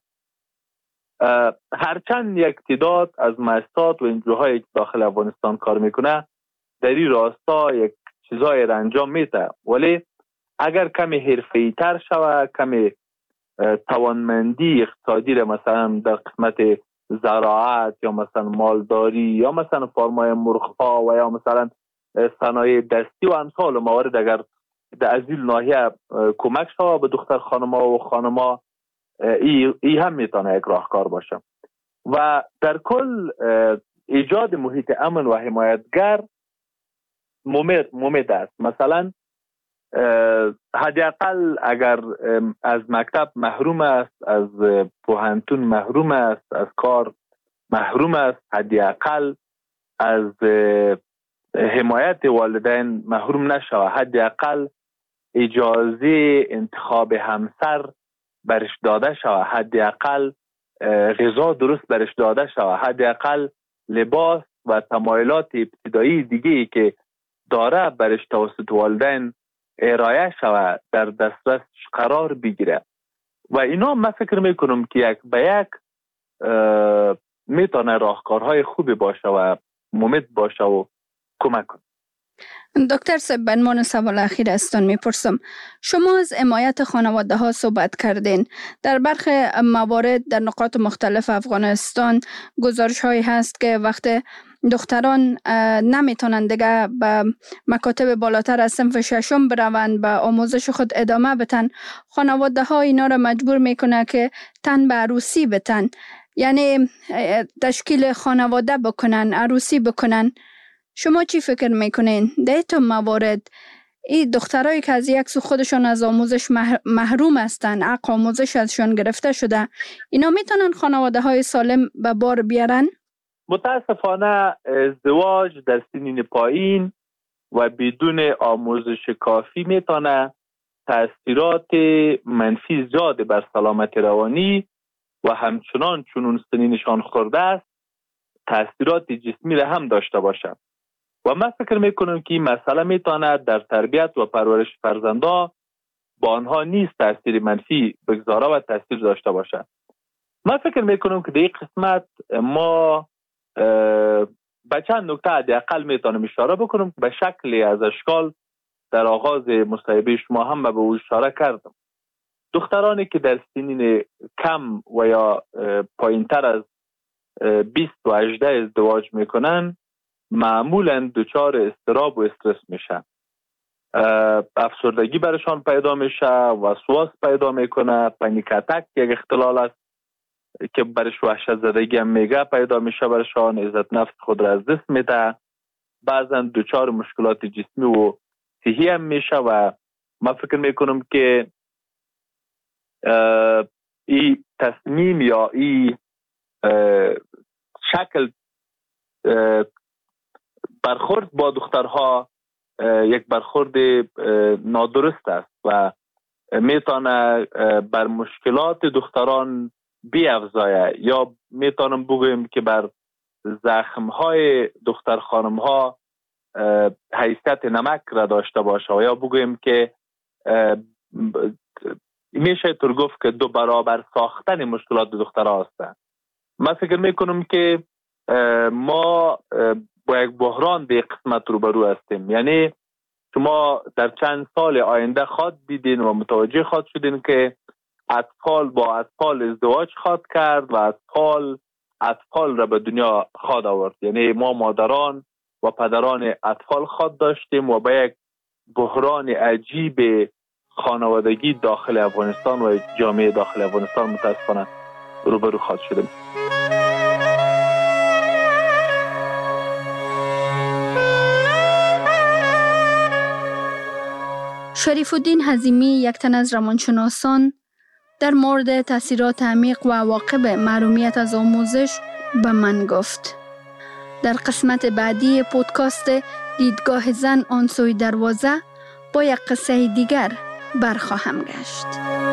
هرچند یک تعداد از مؤسسات و انجوهای که داخل افغانستان کار میکنه در این راستا یک چیزای را انجام میده، ولی اگر کمی حرفه‌ای تر شود، کمی توانمندی اقتصادی را مثلا در قسمت زراعت یا مثلا مالداری یا مثلا فارمای مرغ‌ها و یا مثلا صنایع دستی و امثال موارد اگر در از این ناحیه کمک شود به دختر خانم‌ها و خانم‌ها، ای هم میتونه یک راهکار باشه. و در کل ایجاد محیط امن و حمایتگر ممید است. مثلا حداقل اگر از مکتب محروم است، از پوهنتون محروم است، از کار محروم است، حداقل از حمایت والدین محروم نشود، حداقل اجازه انتخاب همسر برش داده شود، حداقل غذا درست برش داده شود، حداقل لباس و تمایلات ابتدایی دیگه‌ای که داره برش توسط والدین ارائه شود، در دسترس قرار بگیره. و اینا من فکر میکنم که یک به یک میتونه راهکارهای خوبی باشه و مفید باشه و کمک کنه. دکتر صاحب، به عنوان سوال اخیر ازتان میپرسم، شما از حمایت خانواده ها صحبت کردین. در برخی موارد در نقاط مختلف افغانستان گزارش هایی هست که وقت دختران نمیتونن دیگه به مکاتب بالاتر از صنف ششم بروند، به آموزش خود ادامه بتن، خانواده ها اینا را مجبور میکنه که تن به عروسی بتن، یعنی تشکیل خانواده بکنن، عروسی بکنن. شما چی فکر میکنین؟ در این موارد این دخترایی که از یک سو خودشون از آموزش محروم هستن، حق آموزش ازشون گرفته شده، اینا میتونن خانواده های سالم به بار بیارن؟ متاسفانه ازدواج در سنین پایین و بدون آموزش کافی میتونه تأثیرات منفی زیاد بر سلامت روانی و همچنان چون اون سنینشان خورده است تأثیرات جسمی را هم داشته باشه. و من فکر میکنم که این مسئله میتونه در تربیت و پرورش فرزندا با آنها نیز تاثیر منفی بگذاره و تاثیر داشته باشه. من فکر میکنم که در این قسمت ما به چند نکته حداقل میتونم اشاره بکنم به شکلی از اشکال در آغاز مصاحبه شما هم به او اشاره کردم. دخترانی که در سنین کم و یا پایینتر از 20 و 18 ازدواج میکنن معمولا دچار اضطراب و استرس میشن. افسردگی برشان پیدا میشه، وسواس پیدا میکنه، پنیک اتک یک اختلال است که برش وحشت زدگی هم میگه پیدا میشه برشان، عزت نفس خود را از دست میده، بعضا دچار مشکلات جسمی و صحی هم میشه. و من فکر میکنم که این تصمیم یا این شکل برخورد با دخترها یک برخورد نادرست است و میتونه بر مشکلات دختران بیافزایه، یا میتونم بگویم که بر زخمهای دختر خانمها حیثیت نمک را داشته باشه، و یا بگویم که میشه طور گفت که 2 برابر ساختن مشکلات دخترها هستند. من فکر میکنم که ما با یک بحران در قسمت روبرو هستیم. یعنی شما در چند سال آینده خواد دیدین و متوجه خواد شدین که اطفال با اطفال ازدواج خواد کرد و اطفال را به دنیا خواد آورد. یعنی ما مادران و پدران اطفال خواد داشتیم و با یک بحران عجیب خانوادگی داخل افغانستان و جامعه داخل افغانستان متاسفانه روبرو خواد شدیم. شریف الدین حزیمی، یک تن از روانشناسان، در مورد تاثیرات عمیق و عواقب محرومیت از آموزش به من گفت. در قسمت بعدی پودکاست دیدگاه زن آن سوی دروازه با یک قصه دیگر برخواهم گشت.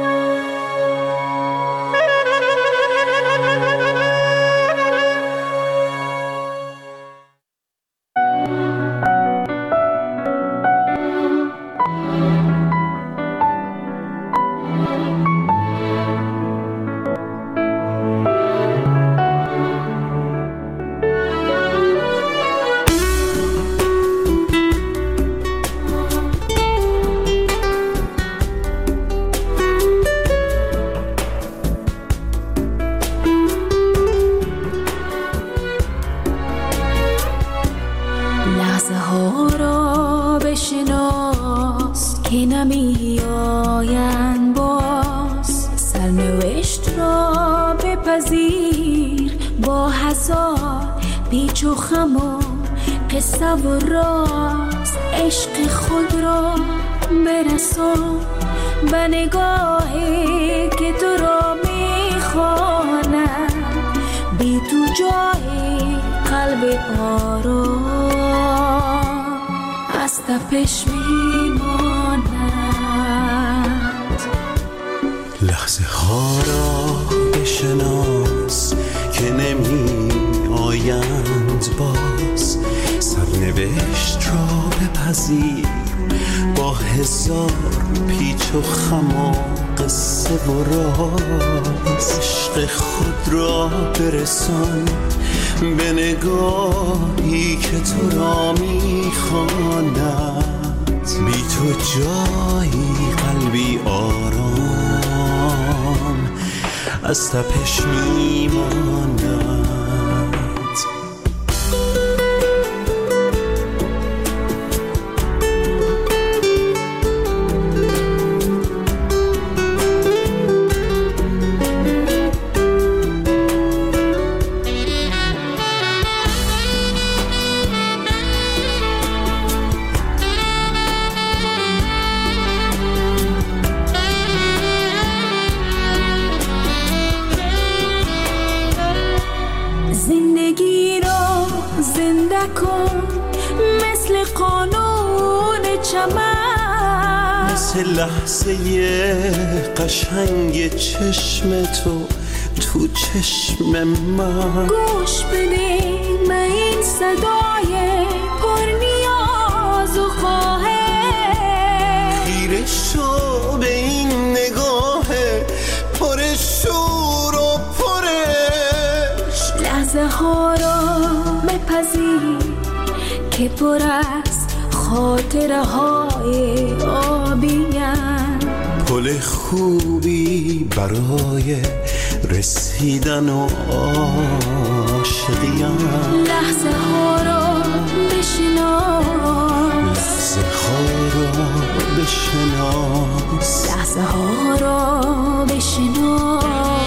پیچ و خم و قصه و راز، عشق خود را برسان به نگاهی که تو را میخواند، بی تو جای قلب آرام از تپش میماند. لحظه ها را بشناس که نمی آیند باز، سرنوشت را بپذیر با هزار پیچ و خم و قصه و راز، عشق خود را برسان به نگاهی که تو را میخواند، بی تو جایی قلبی آرام از تپش میماند. لحظه قشنگ چشم تو تو چشم من، گوش بده به این صدای پرنی پر از خاطره های آبیم، پل خوبی برای رسیدن و عاشقیم. لحظه ها را بشناس، لحظه ها را بشناس، لحظه ها را بشناس.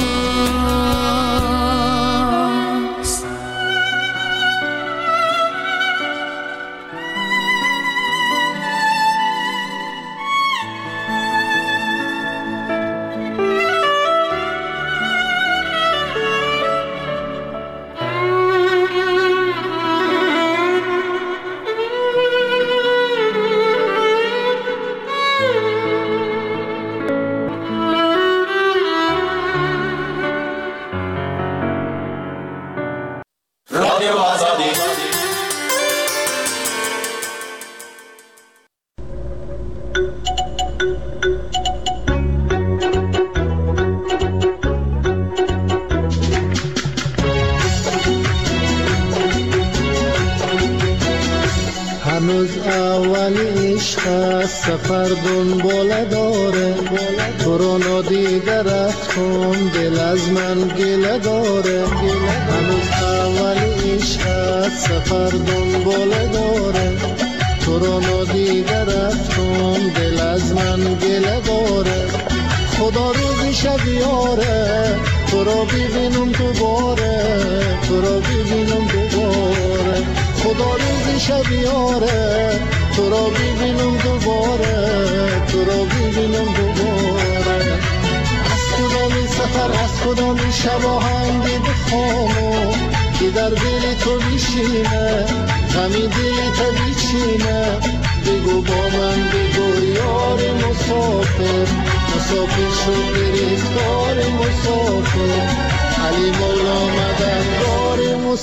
هنوز اول عشق سفر دنباله داره، تو رو نادیده رفتم دل از من گله داره. هنوز اول عشق سفر دنباله داره، تو رو نادیده رفتم دل از من گله داره. خدا روزی شب یاره، تو رو ببینم دوباره، تو رو ببینم دوباره. خدا روزی شب یاره، تو رو ببینم دوباره، تو رو ببینم دوباره. از کدامی سفر، از کدامی شب آهنگی بخوانم که در دل تو بشینه، غمی دل تو بچینه. بگو با من، بگو یار مسافر، مسافر شد گرفتار مسافر. علی مولا مددگار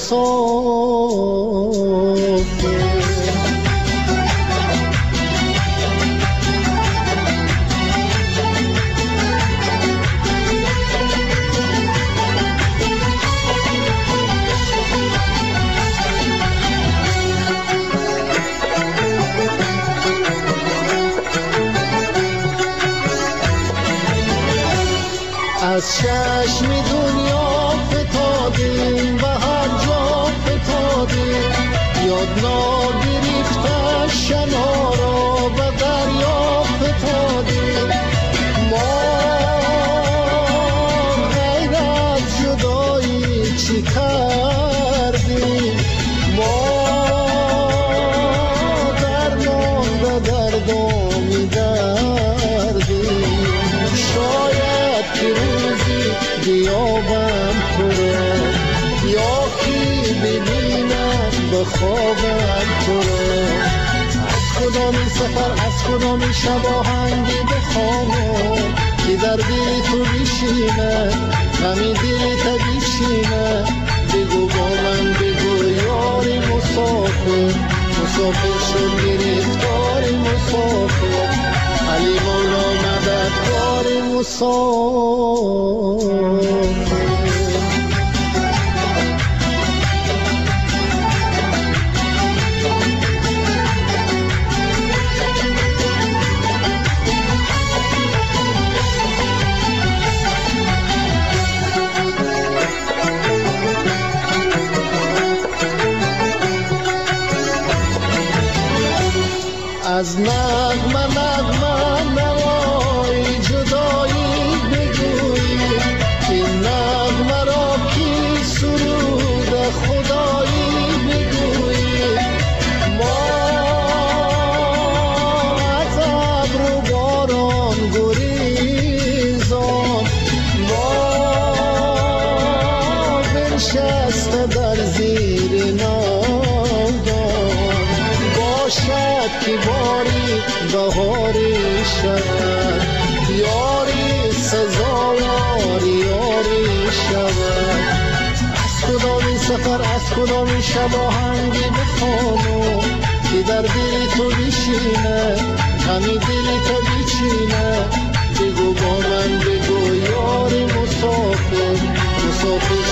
مسافر. از چشم دنیا فتادیم و هر جا فتادیم، یاد نگرفته شنا را و دریا فتادیم. ما غیر از جدایی چی کردیم؟ ما درمان و دردامی دردیم. شاید که روزی بیابم تو را، یا کی ببینم به خوابم تو را. از کدامی سفر، از کدامی شب آهنگی بخوانم که در دل تو بشینه، غمی دل تو بچینه. بگو با من، بگو یار مسافر، مسافر شد گرفتار مسافر. علی مولا مددگار مسافر. از نغمه نغمه نوای جدایی بگویی، این نغمه را کی سرود خدایی بگویی. ما از ابر و باران گریزان، ما بنشسته در زیر ناودان. باشد که باری بهاری شود، یاری سزاوار یاری شود. از کدامی سفر، از کدامی شب آهنگی بخوانم که در دل تو بشینه، غمی دل تو بچینه. بگو با من، بگو یار مسافر، مسافر